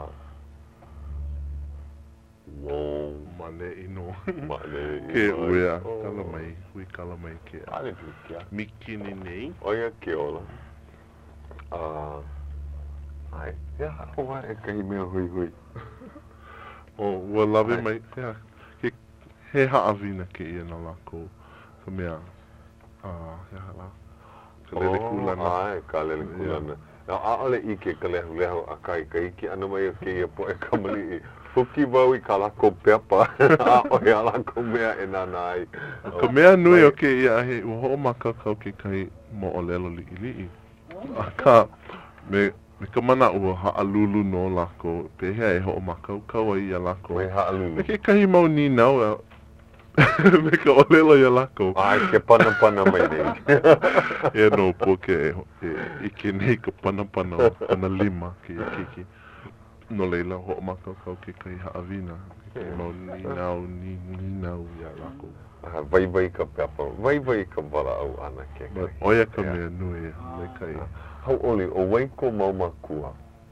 Wow. Mane ino. Mane Ke ino. uea, Oh. kala mai, hui kala mai ke a. Ale tukia. Mikini nei. Oia ke ola. Ah. Ai, ia, hoa e kahi mea hui hui. O, ua lawe Ai. mai, hea, ke, he haawina ke ia na lako. Ka mea, ah, hea la. Ka lele kulana. Ai, ka lele kulana. Na aale I ke ka lehu lehu a kai ka iki ana mai o ke ia po e kamali I. Fuki wau I ka lako pepa. A oe a lako mea e nana ai. Ka mea nui o ke ia he ua ho maka kau ke kai mo o lelo li ili. A ka, me, me ka mana ua haalulu no lako, pehea e ho o maka kau ai ia lako. Mai haalulu. Me ke kahi mau ni nau e, me ka o lelo ia lako. Ai, ke pana pana mai nei. E no po ke e, e, i ke nei ka pana pana o pana lima ke ia kiki. No leila ho o maka kau ke kai haawina. Ke mau ni nau, ni, ni nau ia lako. Ah, vai vai ka pepa. Vai vai ka wala au ana ke But kai. oia ka mea nui e, mai kai. Hau oli, o wai ko mau makua.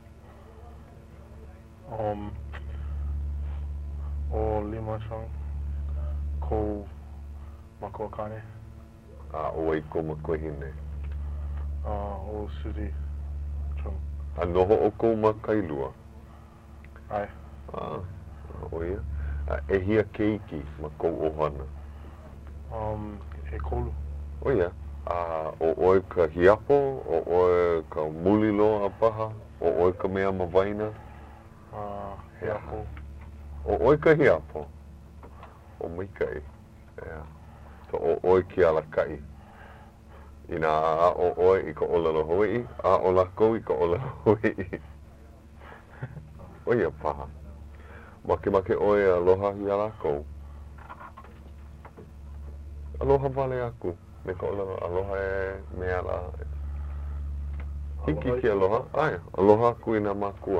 Um, o Lima Chong. Ko Mako Kane. Ah, o wai ko makuhine. Uh, o Suzy Chong. A noho o kou makailua. Ai. Ah, o ia. Ah, e hia keiki ma kou ohana. Um, e kolu. O ia. Ah, o oe ka hiapo, o oe ka mulilo a paha, o oe ka mea mawaina, Uh, Hiapo. o oe ka hiapo. O mikai. Yeah. So o oe ki ala kai. Ina a o oe I ka olelo Hawaii, a o lako I ka olelo Hawaii. O ia paha. Make make oe aloha hi a lako. Aloha vale aku. Me ka olelo aloha e mea la. Hiki ki aloha. Ai, aloha aku I nā makua.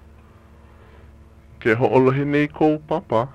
Ke ho'olohe nei kou papa.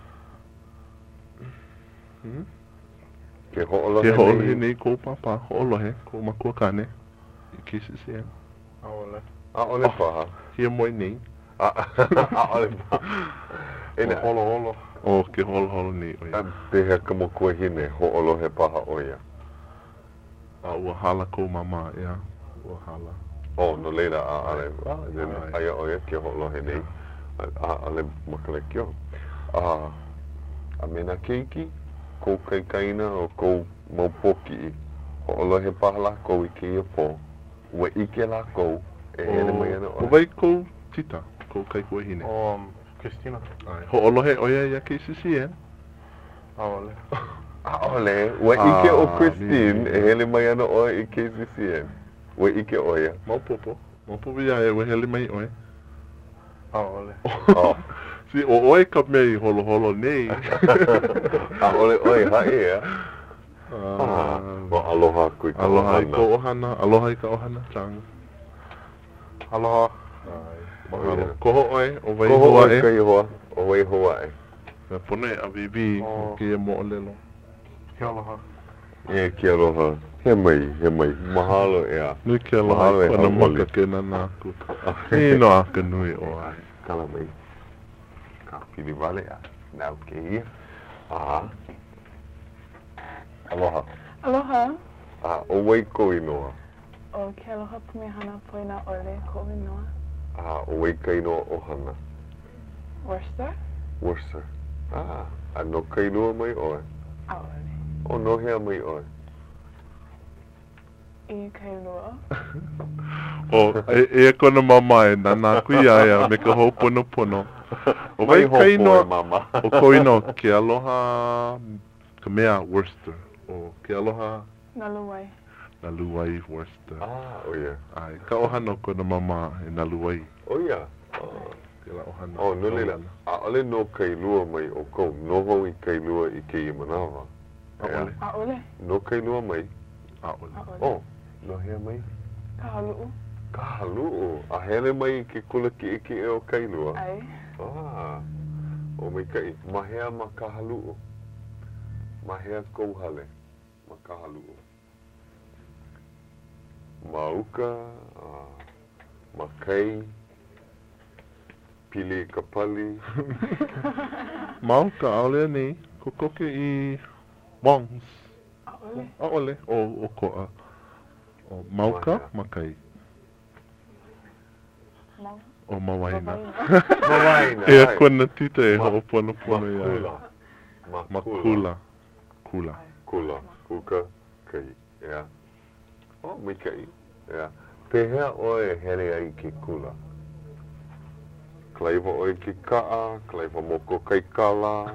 Hmm? Ke ho'olohe Ke ho'olohe nei. nei kou papa, ho'olohe, kou makua kane. I ke sisi e. Aole. A ole paha. Hia moi nei. A a ole paha. Ena. Holo holo. O ke holo holo nei o A ia. pehea ka mokua hine ho'olohe paha o ia. A ua hala kou mama, ia. Ua hala. Oh, no leila a ale. Ah, then Ai. aia o ia ke ho'olohe nei. A ale makale kio. A a mena keiki, kou kaikaina o kou maupoki. Ho'olohe paha lako I ke ia po. Ua ike lako e hele mai ana O o. vai kou tita, kou kai kua hine. Um, Christina. Ai, ho'olohe o ia ia ke sisi e. Aole. A ole, ua ike o Ah, Christine ni- e hele mai ana o I ke C C N. Ua ike o ia. Maupopo. Maupopo ia e wehele mai oe. Aole. Oh. Si, o oe ka mea I holo holo nei. A ole oi hae ia. Ah, wa aloha kui ka Aloha i ohana. ko ohana, aloha i ka ohana, Changa. Aloha. Mahalo. Koho oe, o wai Koho hoa oi e. kai hoa, o wai hoa e. Me pono e a bibi, Oh. ki e mo o lelo. Ke aloha. E ki aloha. He mai, he mai. Mahalo e a. Nui ke aloha Mahalo i e kona Hau'oli. maka ke nana aku. Ni no aka nui o ai. Kala mai. Ka pili vale a. Nau ke ia. Ah. Aloha. Aloha. Ah, o wai ko inoa. O ke aloha pumihana poina ole ko inoa. Ah, o wai ka inoa ohana. Worcester? Worcester. Ah, a no ka inoa mai oe. Aole. O no hea mai oe. I kailua. O, e, e kona mama e nana kui aia me ka hou pono pono. O Mai wai hopo ka e inoa, mama. o ko ino ke aloha ka mea Worcester. O ke aloha Naluwai. na luai Worcester. Ah, o ia. Ai, ka ohana o kona mama e na luai. O ia. Ah. Ke la ohana. O, no leila. A ole no kailua mai o kou. Noho i kailua i ke i manawa. Aole. Aole. No kailua mai. Aole. Aole. O, no hea mai. Ka halu'u. Ka halu'u. A hele mai ke kula ki iki e o kailua. Ai. Ah. O mai kai. Mahea ma ka halu'u. Mahea kou hale. Ma ka halu'u. Mauka. Uh, makai. Pili ka pali. Mau ka aole nei, ko koke i Wongs. Aole. Aole, o, o koa. O Mauka, Makai. Mau. O Mawaina. Mawaina. E a ai. kona tita e Ma- ho'opono pono i Makula. ai. Makula. Kula. Kula. Kuka. Kai. Ea. O, mai kai. Ea. Pehea oe hele ai ke kula. Klaiva oe ke kaa. Klaiva moko kai kala.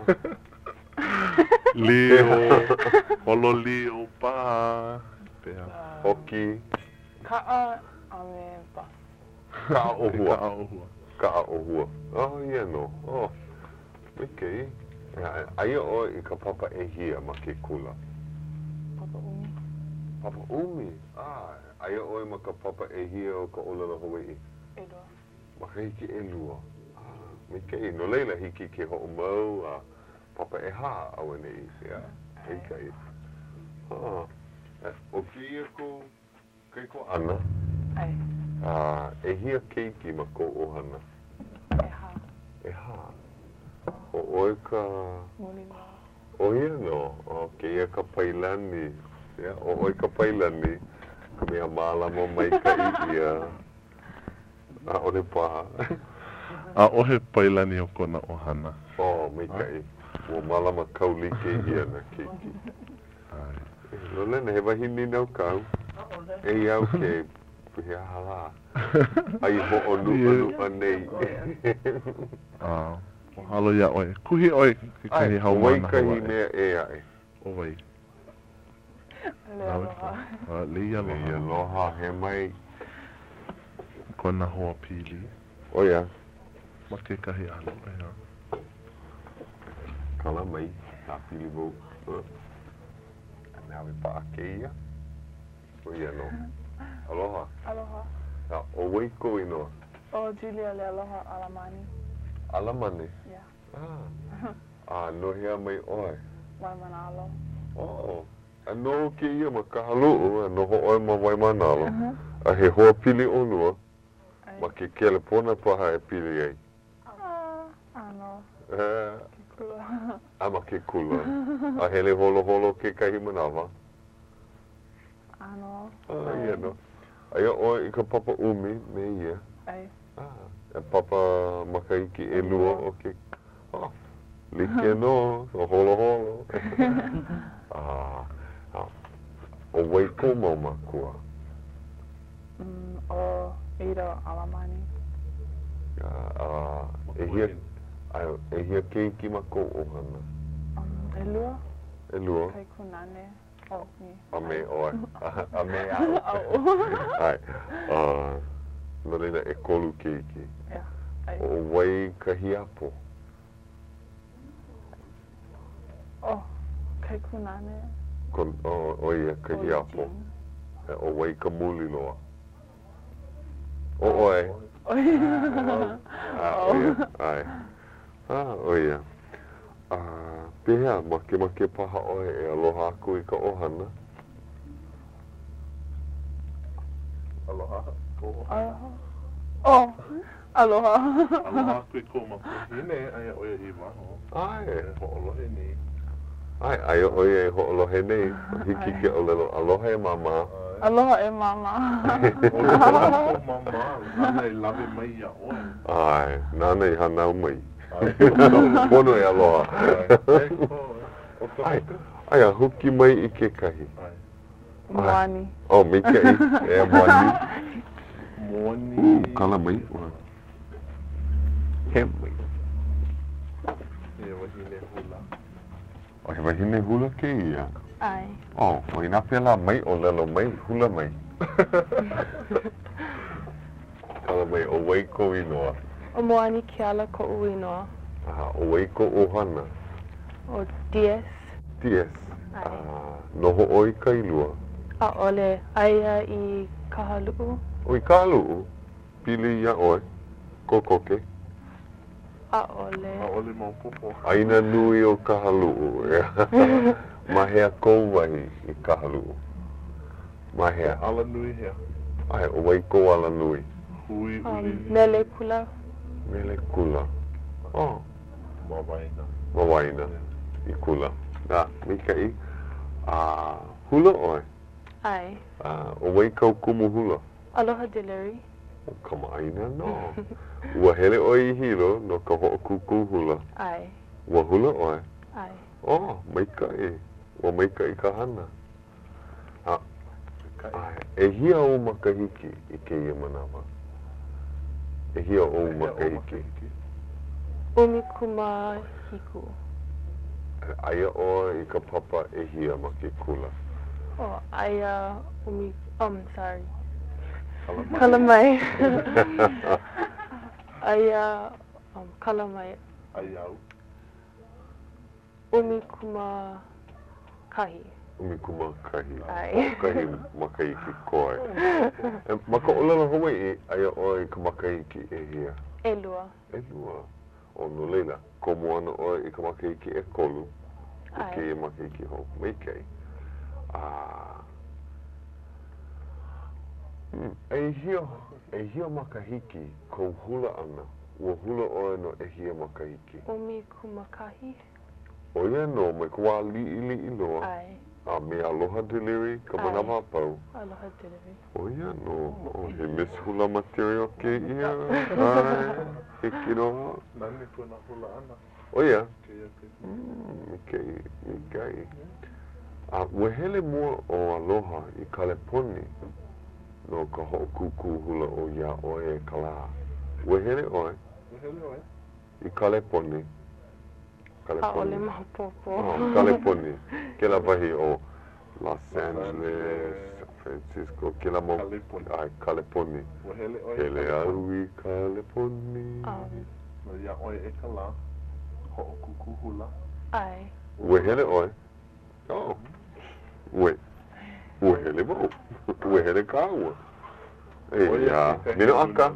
Leo. Holo leo pa. Pea. Hoki. Ka'a a me bus. Kaa E ohua. ka ohua. Kaa ohua. Oh, ia no. Oh. Mai kai. Ea. Aia oe i ka papa e hia ma ke kula. Papa umi. Papa umi. Ah. Aia oe ma ka papa e hia o ka olala Hawaii. Edo. Ma ka hiki e lua. Ah, me kei, no leila hiki ke ho mau a papa e ha awa nei, ia, hei kai. Ah, eh, o ki ia ko, kei ko ana, Ai. ah, e hia keiki ma ko ohana, E ha. e ha. O oe ka, Muli no. o ia no, o ke ia ka pailani, ia, o oe ka pailani, ka mea mālama mai ka i ia, a ole paha. A ohe pailani o kona ohana. Oh, mai kai. Ua malama kaulike ia na keiki. Ai. No lena, he wahini nau kau. E iau ke puhea hala. Ai ho o nua nua nei. Ah, mahalo ia oe. Kuhi oe ke kahi Ai, hau wai mana kahi hoa e. mea e ai. O wai. Le aloha. Ah, Leia Nei loha. aloha, he mai. Kona hoa pili. O ia, Ma ke kahi alo. Ea. kala mai. Nā pili vau. Nā we pa ake ia. O ia no. Aloha. Aloha. Nā, o wai ko inoa. O Julia le aloha alamani. Alamane. Yeah. Ah. Ah, no hea mai oe. Wai manalo. Oh, ano ke ia ma ka halu'u, ano ho oi ma wai manalo. Mhm. A he hoa pili o lua, Ai. ma ke kele pona paha e pili ai. Ah, ano. Eh, Kula. a ma ke kula. A hele holo holo ke kahi manawa. Ano. Ah, ia no. Aia oi i ka papa umi, me ia. Ai. Ah, e papa makaiki e lua o ke... Oh, like no, o holo holo. Ah, ah. O wai ko mau makua. Mm, o Ida alamani. Ah, ah, e hia, ai, e hia keiki ma ko ohana. Um, e lua. E lua, Kai kunane. O ni. a me oe, a, a me au. Au. Ai, ah, no reina e kolu keiki. Yeah. Ai. O wai ka hiapo. Oh. Kai kunane. Kon o o ia ka hiapo. E o wai ka muli loa. O oe. Ah, o ia. Ai. Ah, o ia. Ah, pehea, make make paha oe e aloha aku i ka ohana. Aloha. Aloha. Oh, aloha. Aloha kui ko makuhine ai oia i waho. Ai. E ho'olohe ni. Ai, ai o ia e ho'olohe nei. Hiki ke o lelo aloha e mama. Aloha e mama. O le aloha ko mama. Nana i lawe mai ia oe. Ai, nana i hanau mai. Ai, Pono e aloha. ai, o ka Ai, ai a huki mai i ke kahi. Moani. Oh, me kei. E a moani. Moni. Kala mai. He mai. E wahine hula. O he wahine hula ke ia. Ai. Oh, o ina pela mai o lelo mai, hula mai. Kala mai o wai ko inoa. O moani ke ala ko uinoa. Ah, o wai ko ohana. O dies. Ties. Ai. Ah, noho o i kailua. A ole aia i kahalu'u. O i kalu, pili ia oe. Kokoke. A ole. A ole mau popo. Aina nui o kahalu'u. Mahea kou wahi i kahalu'u. Mahea. Ala nui hea. Ai, o wai ko ala nui. Hui Um, uli. mele pula. Mele kula. Oh, Mawaina. mawaina. I kula. Da, mikai. Ah, hula oe. Ai. Ah, o wai kau kumu hula. Aloha Dillery. O kamaina no. Ua hele oe i hiro no ka ho'okuku hula. Ai. Ua hula oe. Ai. Oh, maikai. Ua maikai ka hana. Ah, ai, e hia o makahiki i ke ia manawa. E hia o makahiki. Umi kuma hiku. Aia oe i ka papa e hia ma ke kula. Oh, aia umi. Um, sorry. Kalamai. Kalamai. Aia um, kalamai. Aiau. Umi kuma kahi. Umi kuma kahi. Ai. Kahi makahiki koe. E maka olala Hawaii, aia oe i ka makahiki e hia. Elua. E lua. O no leila, ko moana oe i ka makahiki e kolu. I Ai. ke ia makahiki ho. Maikei. Ah. Hmm. E hia, e hia makahiki ko hula ana. Ua hula oe no e hia makahiki. Umi kuma kahi. O ia no, mai ka wā li'i li'i loa. Ai. A me aloha delivery, ka Ai. manawa pau. Aloha Dillery. O ia no, o he Miss Hula material ke ia. Ai, hiki no. Nani puna hula ana. O ia. Keia ke. Mm, Mikei, mikei. A ua hele mua o aloha i Kaleponi no ka ho'okuku hula o ia oe e kala. Ua hele oe Hele oe. i Kaleponi. A ole Kaleponi. mahopopo. Oh, Kaleponi. Ke la wahi o Los Los Angeles, Angeles. San Francisco, ke la mo Kaleponi. ai Kaleponi. Ua hele oe. Hele au i Kaleponi. Um, Ma ia oe e ka la. Ho'okuku hula. ai. Ua hele oe. Oh. Ue. Ua hele mo. Ua hele ka ua. E ia, mino aka.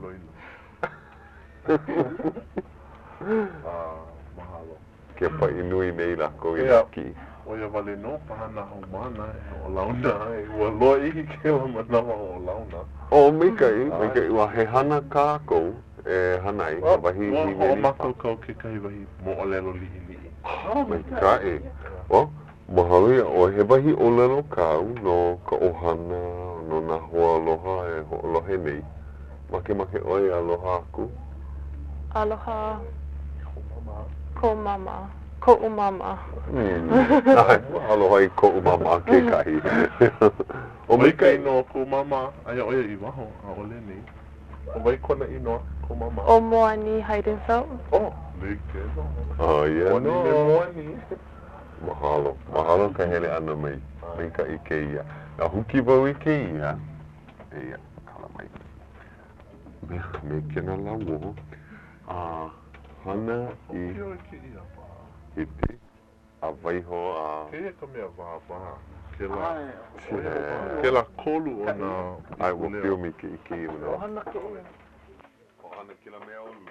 Ah, mahalo. Ke pa inui nei lako i Ia. ki. O ia wale no pahana hau mana e o launa e ua loa ihi ke la manawa o launa. O mikai, mikai, ua he hana kākou e hanai, he wahi Ua hi ho neli. makau kau ke kai wahi mo o lelo lihi lihi. Oh, mikai. O, mahalo ia, o he wahi o lelo kau no ka ohana, no na hoa aloha e ho alohe nei. Make make oi aloha aku. Aloha Mama. ko mama. Ko umama. Hmm. Ai, aloha i ko umama ke kahi. O O mai kai mikai, no ko mama aia oia i waho a ole nei. O mai kona i noa ko mama. O moani Heidenfeld. Oh, nei ke no. oh yeah, Moani me no. moani. Mahalo, mahalo ka hele ana mai. Mai ka i ke ia. Na huki wau i ke ia. E ia, kala mai. Me, me kena lawo. Ah, hana i Ke o ke ia pa. hiti. A waiho a... Ke ia ka mea waha waha. Ke la, ke la kolu o na Ai wa leo. pio mi ke iki i una. Ohana ke ia. O ana ki la mea olu.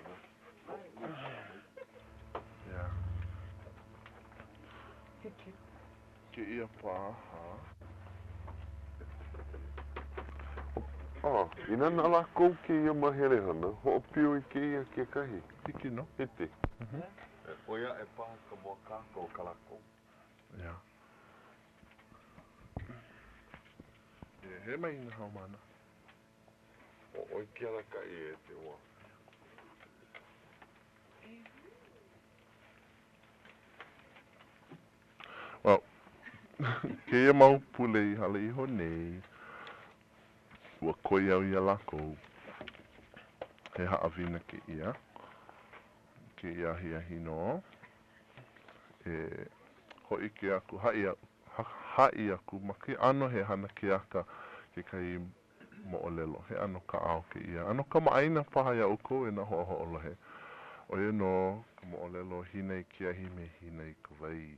Yeah. Ke ia paha. Oh, ina na la kou ke ia mahere hana. Ho pio i ke ia ke kahi. Hiki no? Hiti. O ia e paha ka mua kako ka la kou. Yeah. Yeah, he mai ina hau mana. O oi ke ala ka i e te ua. Well, ke ia mau pule i hale iho nei. Ua koi au ia lako. He haawina ke ia. Ke ia hi ahi no. E hoi ke aku hai a ha, hai aku ma ke ano he hana ke aka ke kai mo o lelo. He ano ka ao ke ia. Ano ka maaina paha ia uko e na hoa hoa lohe. O ia no, ka mo o lelo hinei ke ahi me hinei ka vai.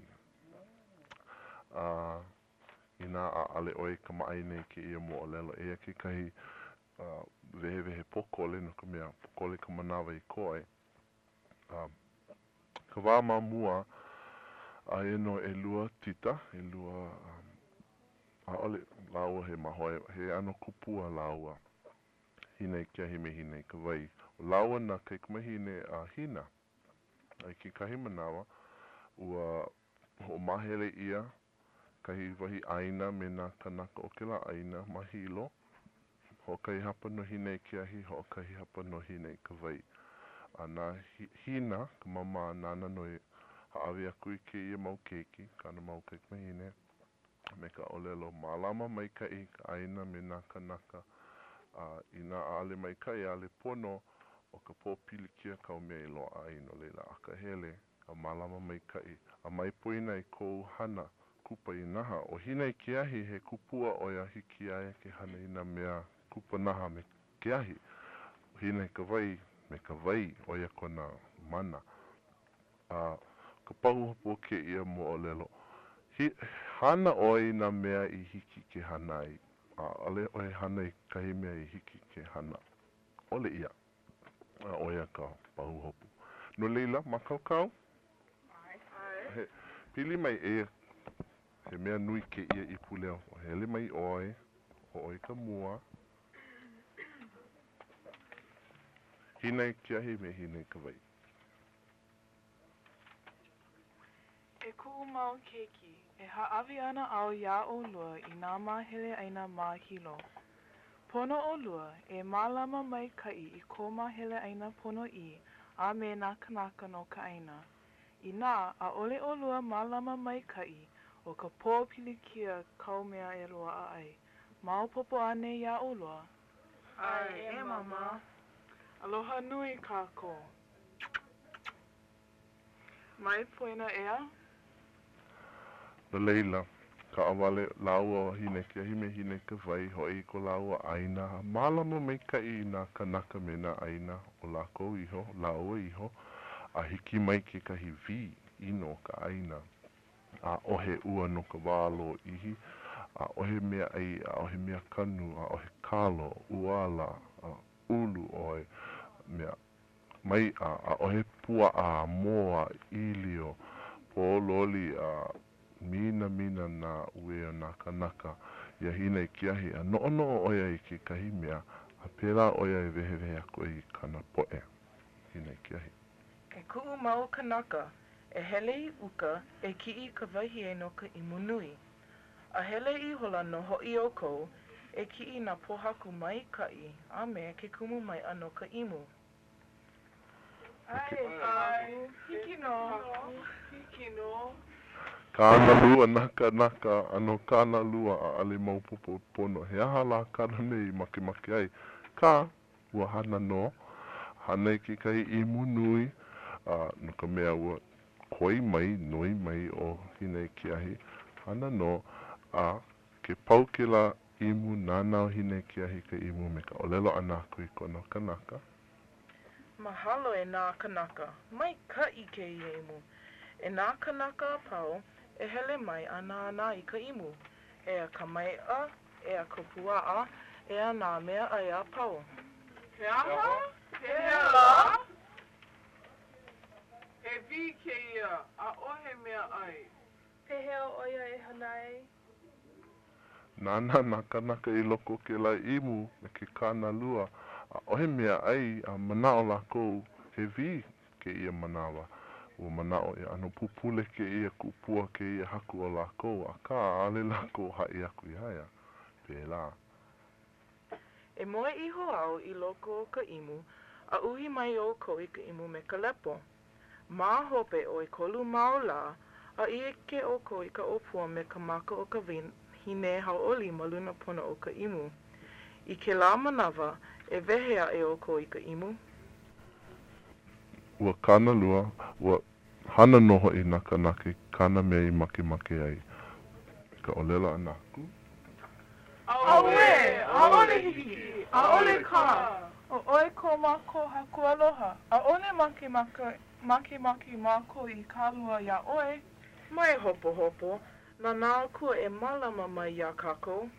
Uh, ina a ale oi ka maaina ke ia mo o lelo. Ea ke kai uh, vehe vehe pokole no ka mea pokole ka manawa i koe. Um, ka wā mamua a e no e lua tita, e lua um, a ole laua he mahoe, he ano kupua laua hinei kia hime hinei ka wai. O laua na kei kumahine a hina, ai ki kahi manawa, ua ho mahele ia, kahi wahi aina me nā kanaka o ke la aina mahilo, ho kai hapa no hinei kia hi, ho kai hapa no hinei ka wai. A nā hi, hina, ka mama nana no e haawi aku i ke ia mau keiki, kana mau keiki mahine, me ka olelo malama mai kai ka aina me nā kanaka, uh, i nā aale mai kai ale pono o ka pōpili kia kau mea i loa aino leila aka hele, a malama mai kai, a mai poina i kou hana kupa i naha, o hina i ke ahi he kupua o ia hiki aia ke hana i nā mea kupa naha me ke ahi, hina i ka wai, me ka wai o ia kona mana. Uh, ka pahuhopo ke ia mo o lelo. Hi, hana oi nā mea i hiki ke hana ai. Uh, ale oi hana i kahi mea i hiki ke hana. Ole ia. Uh, o ia ka pahuhopo. No leila, makaukau? He, pili mai e, he mea nui ke ia i puleo. O hele mai oi, o oi ka mua. Hinei kia hi me hinei ka wai. E ku'u mau keiki, e ha'awi ana au ia o lua i nā mahele aina ma hilo. Pono o lua, e mālama mai kai i ko mahele aina pono i, a me nā kanaka no ka aina. I nā, a ole o lua mālama mai kai, o ka pōpilikia kau mea e loa a ai. Maopopo ane ia o lua? Ai, e mama. Aloha nui kako. Mai poina ea? Na leila, ka awale laua hine kia hime hine ka wai hoi ko laua aina. Malama mai kai i nā kanaka me nā aina o lako iho, laua iho. A hiki mai ke kahi vi ino ka aina. A ohe ua no ka wālo ihi. A ohe mea ai, a ohe mea kanu, a ohe kalo, uala, a ulu oe. Mea mai a, a ohe pua a moa ilio po loli a mina mina na ue o nā kanaka ia hina i kiahi a no no oia i ke kahi mea a pēlā oia i vehe vehe ako i kana poe hina i kiahi. E ku'u mau kanaka, e hele i uka, e ki'i ka wahi e no ka imu nui. A hele i hola no ho'i o kou, e ki'i na pohaku mai kai, a me ke kumu mai ano ka imu. Ai, ai, hiki no, hiki no. Kāna lua naka naka ano kāna lua a ale maupopo pono. He aha la kāna nei make make ai. Kā ua hana no, hana i ke kai imu nui, uh, no ka mea ua koi mai, nui mai o hina i kiahi. Hana no, a ke pau ke la imu nānau hina i kiahi ka imu me ka olelo anako i kona kanaka. Mahalo e nā kanaka, mai ka i ke i imu. E nā kanaka a pau, e hele mai ana ana i ka imu. e a kamai'a, e a kopua'a, e a nā mea ai a pau. He aha? He hea la? He vi ke ia, a ohe mea ai. Pehea oia e hanai. Nana nā kanaka I loko ke la imu me ke kāna lua. A ohe mea ai a manao lākou he vi ke ia manawa. Ua manao e ano pupule ke ia kupua ke ia haku o lākou. A kā ale lākou hai aku I haia. Pēlā. E moe iho au I loko o ka imu, a uhi mai o ko I ka imu me ka lepo. Mā hope o I kolu mau la, a I ke o ko I ka opua me ka maka o ka hine hauoli ma luna pona o ka imu. I ke la manawa, e wehea e o ko I ka imu. Ua kāna lua, ua hana noho I naka nake, kāna mea I make make ai. Ka olela anaku. Aue, aole hiki, aole ka. O oe ko mako haku aloha. A one make make, make make mako I kālua ia oe. Mai hopo hopo, na nā kua e malama mai ia kako.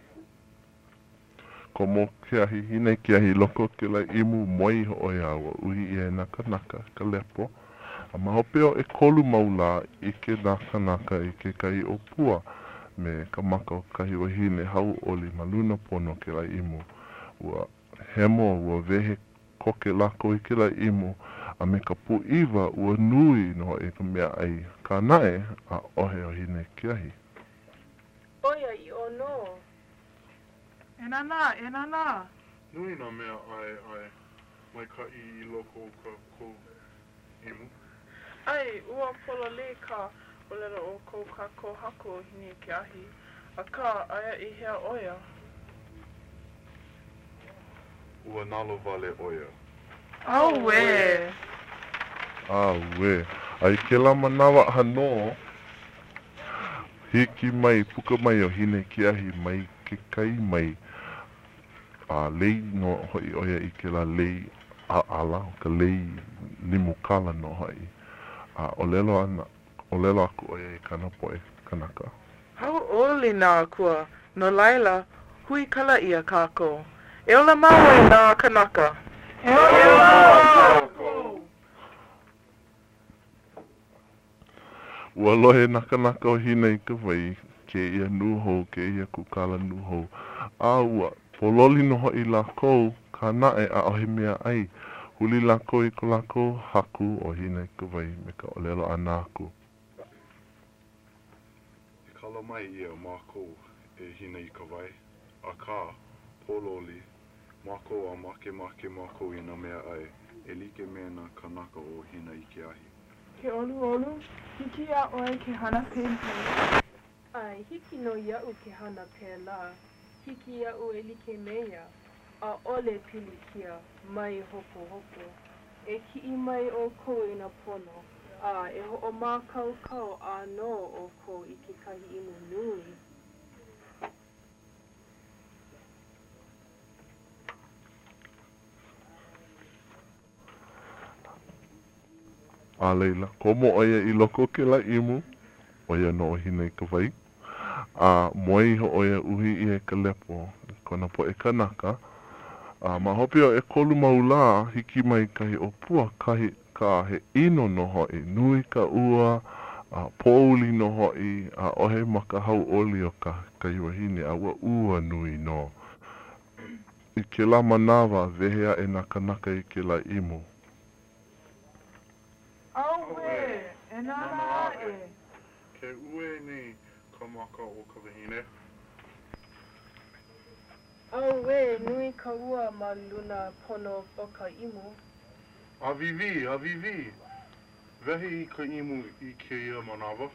Ko mo ke ahi hine ke ahi loko ke la imu moi ho oe awa uhi I e naka naka ka lepo. A mahopeo e kolu maula I ke naka naka I ke kai o pua. Me ka maka o kahi o hine hau oli maluna pono ke la imu. Ua hemo ua vehe koke lako I ke la imu. A me ka pu iwa ua nui no e ka mea ai. Ka nae a ohe o hine ke ahi. Oia I ono. E nana, e nana. Nui nā mea ai ai. Mai ka I loko o ka ko imu. Ai, ua pola le ka olera o ko kako hako hini ke ahi. A ka aia I hea oia. Ua nalo vale oia. Aue. Ah, we. Ai ke la manawa hano. Hiki mai, puka mai o hine ki ahi mai, ke kai mai. A uh, lei no hoi oia I ke la lei a ala, ka lei limu kala no hoi. A uh, olelo ana, olelo aku oia I kana poe kanaka. Hau oli nā kua, no laila, hui kala ia kako. E ola maua I nā kanaka. E ola maua kako. Ua lohe naka naka o hina I ka wai, ke ia nuhou, ke ia kukala nuhou. A ua, pololi no hoi lako, ka nae a ohe mea ai. Huli lako I ko lako haku o hina I ka wai, me ka olelo anaku. E kala mai ia mako e hina I ka wai. A ka, pololi, mako a make make mako I nā mea ai. E like mea nā kanaka o hina I ke ahi. Ke olu olu, hiki a oe ke hana pēnpē. Ai, hiki no iau ke hana pēlā. Hiki iau e like mea. A ole pili kia, mai hopo hopo. E ki'i mai o ko I na pono. A e ho o mā kau kau a no o ko I ke kahi imu nui. A leila, komo oia I loko ke la imu, oia no o hina I ka wai. A moi ho oia uhi I e ka lepo, kona po e kanaka. A mahopi o e kolu maula, hiki mai kahi o pua, kahi ka he ino no hoi, nui ka ua, a pouli no hoi, a ohe maka hau oli o ka kahi wahine, a ua ua nui no. I ke la manawa, vehea e naka naka I ke la imu. Aue, e nana e. Ke ue ni ka maka o ka wahine. Aue, nui ka ua ma luna pono o ka imu. A vivi, a vivi. Vehi I ka imu I ke ia manawa.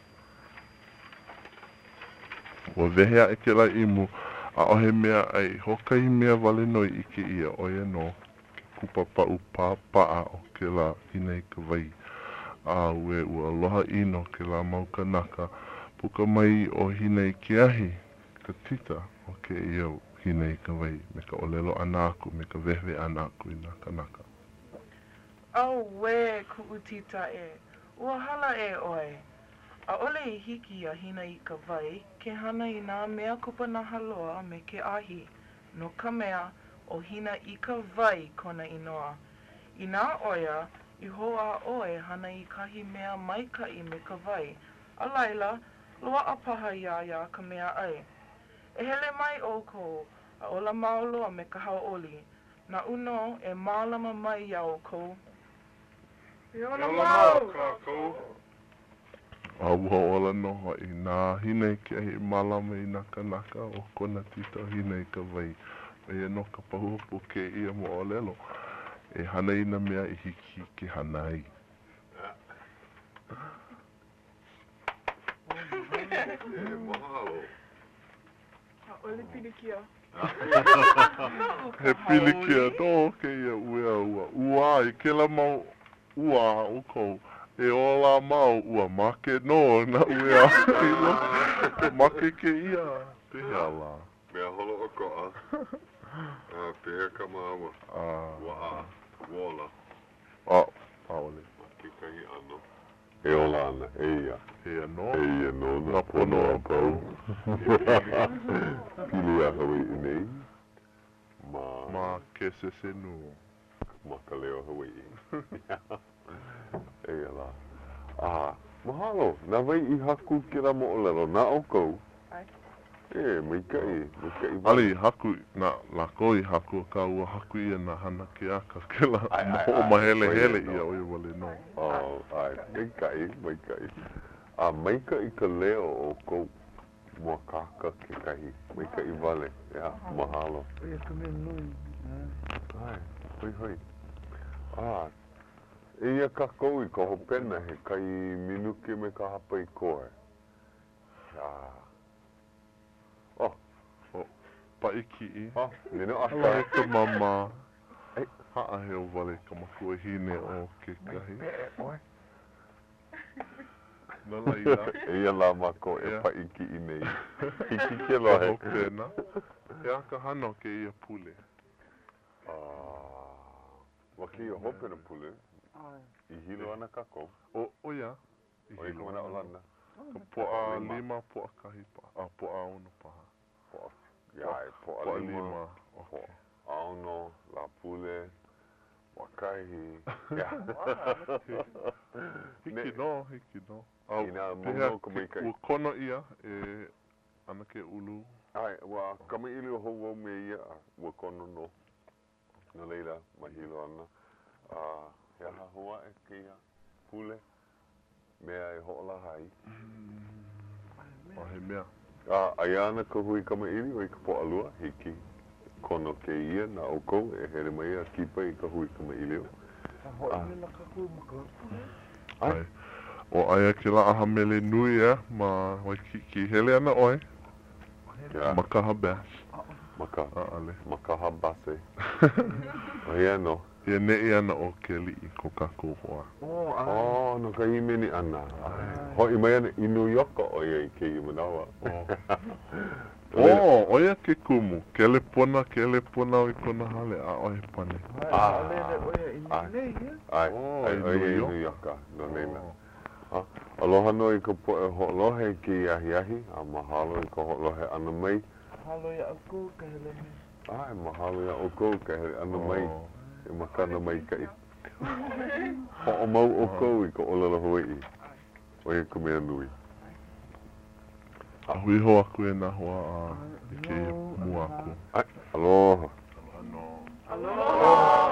Ua vehea e ke la imu, a ohe mea ai, hokai mea wale noi I ke ia, oia no, ke kupa pau pāpaa o ke la hina I ka wai. A ue ua aloha ino ke la mau kanaka, puka mai o hina I ke ahi, ka tita o ke ia hina I ka wai, me ka olelo ana aku, me ka vehwe ana aku I nā kanaka. Aue, ku'utita e. Ua hala e oe. A ole I hiki a hina I ka wai, ke hana I nā mea kupanaha loa me ke ahi, no ka mea o hina I ka wai kona inoa. I nā oia, I hoa oe hana I kahi mea maikai me ka wai, a laila, loa a paha ia ia ka mea ai. E hele mai o kou, a ola maoloa me ka hauoli, na uno e mālama mai ia o kou. E ola mau! A ua ola noho I nā hina I ke ahi malama I naka naka o kona tita hina I ka wai. E no ka pahuapu ke ia mo o lelo. E hana ina mea I hiki ke hana ai. E mahalo. Ole pilikia. He pilikia tō ke ia ua ua. Ua I ke la mau ua o kou. E ola mau ua make no na ua. Make ke ia. Pehea la. Mea holo o koa. A pehea ka māma. Ua a. Wola. A. Aole. Ke kahi ano. E ola ana. E ia. E ano. E ia no Ngā pono a pau. Pili a Hawaii nei. Ma. Ma ke se se nu. Ma ka leo Hawaii. E ala. Ah, mahalo. Nā wai I haku ke la mo o lelo. Nā o kou. Ai. E, mai kai. Mai kai. Ali haku na la koi haku ka ua haku ia na hana ke aka ke la o mahele hele ia o i wale no. Oh, ai. Mai kai. Mai kai. A mai kai ka leo o kou. Mua kaka ke kahi. Mai kai wale. Ia, mahalo. Ia ka mea nui. Ai, hoi hoi. Ah, e ia ka kou I ka hopena he kai minuke me ka hapa I koe. Ah. Oh. Oh, paiki I. Oh, nino aka. Ala e ka mama. Ei. Haa he o wale ka makua hine o ke kahi. Oi. Na laila. E ia la mako e Ia. paiki I nei. Hiki ke lohe. O pena. He aka hana o ke ia pule. Ah. Waki o hopena pule. I hilo ana ka kou. O, o ia. O i kumana o lana. Ka poa lima, poa kahi pa. A poa ono paha. Poa. Iai, poa Poa lima. lima. Poa. Aono, la pule. Wakaihi. Ia. Hiki no, hiki no. Au, Ina pehea mono ka mai kai. ua kono ia e ana ke ulu. Ai, wa kama ili o hou au me ia, ua kono no. Na leila, mahilo ana. Ah, hea hahua e ke ia pule. Mea e ho'ola hai. O he mea. Ah, ai ana ka hui kama ili o i ka po'alua, hiki. Kono ke ia na oko, e here mai a kipa I ka hui kama ili o. Ai. O aia ke la aha mele nui e, ma wai ki, ki hele ana oi. Ia. Makaha bash. Maka. A ale. Makaha base. O ia no. Ia ne'i ana o ke li'i ko kako hoa. Oh, no ka himeni ana. Hoi mai ana I New York o ia I ke I manawa. Oh, oia ke kumu. Kele pona, kele pona o I kona hale a oe pane. Ah. Ai. Ai, Oh, ai, I ai, New ai, York. New York, no neina. Aloha no I ka poe ho'olohe ki ahi ahi, a mahalo I ka ho'olohe ana mai. Halo ia aku ka hele me. Ai, mahalo ia o kou ka hele ana mai, e makana mai kai. Ho'o mau o kou I ka olala Hawaii. O ia ka mea nui. A hui ho aku e na hoa a i ke mua aku. Ai, aloha. Ano. Aloha!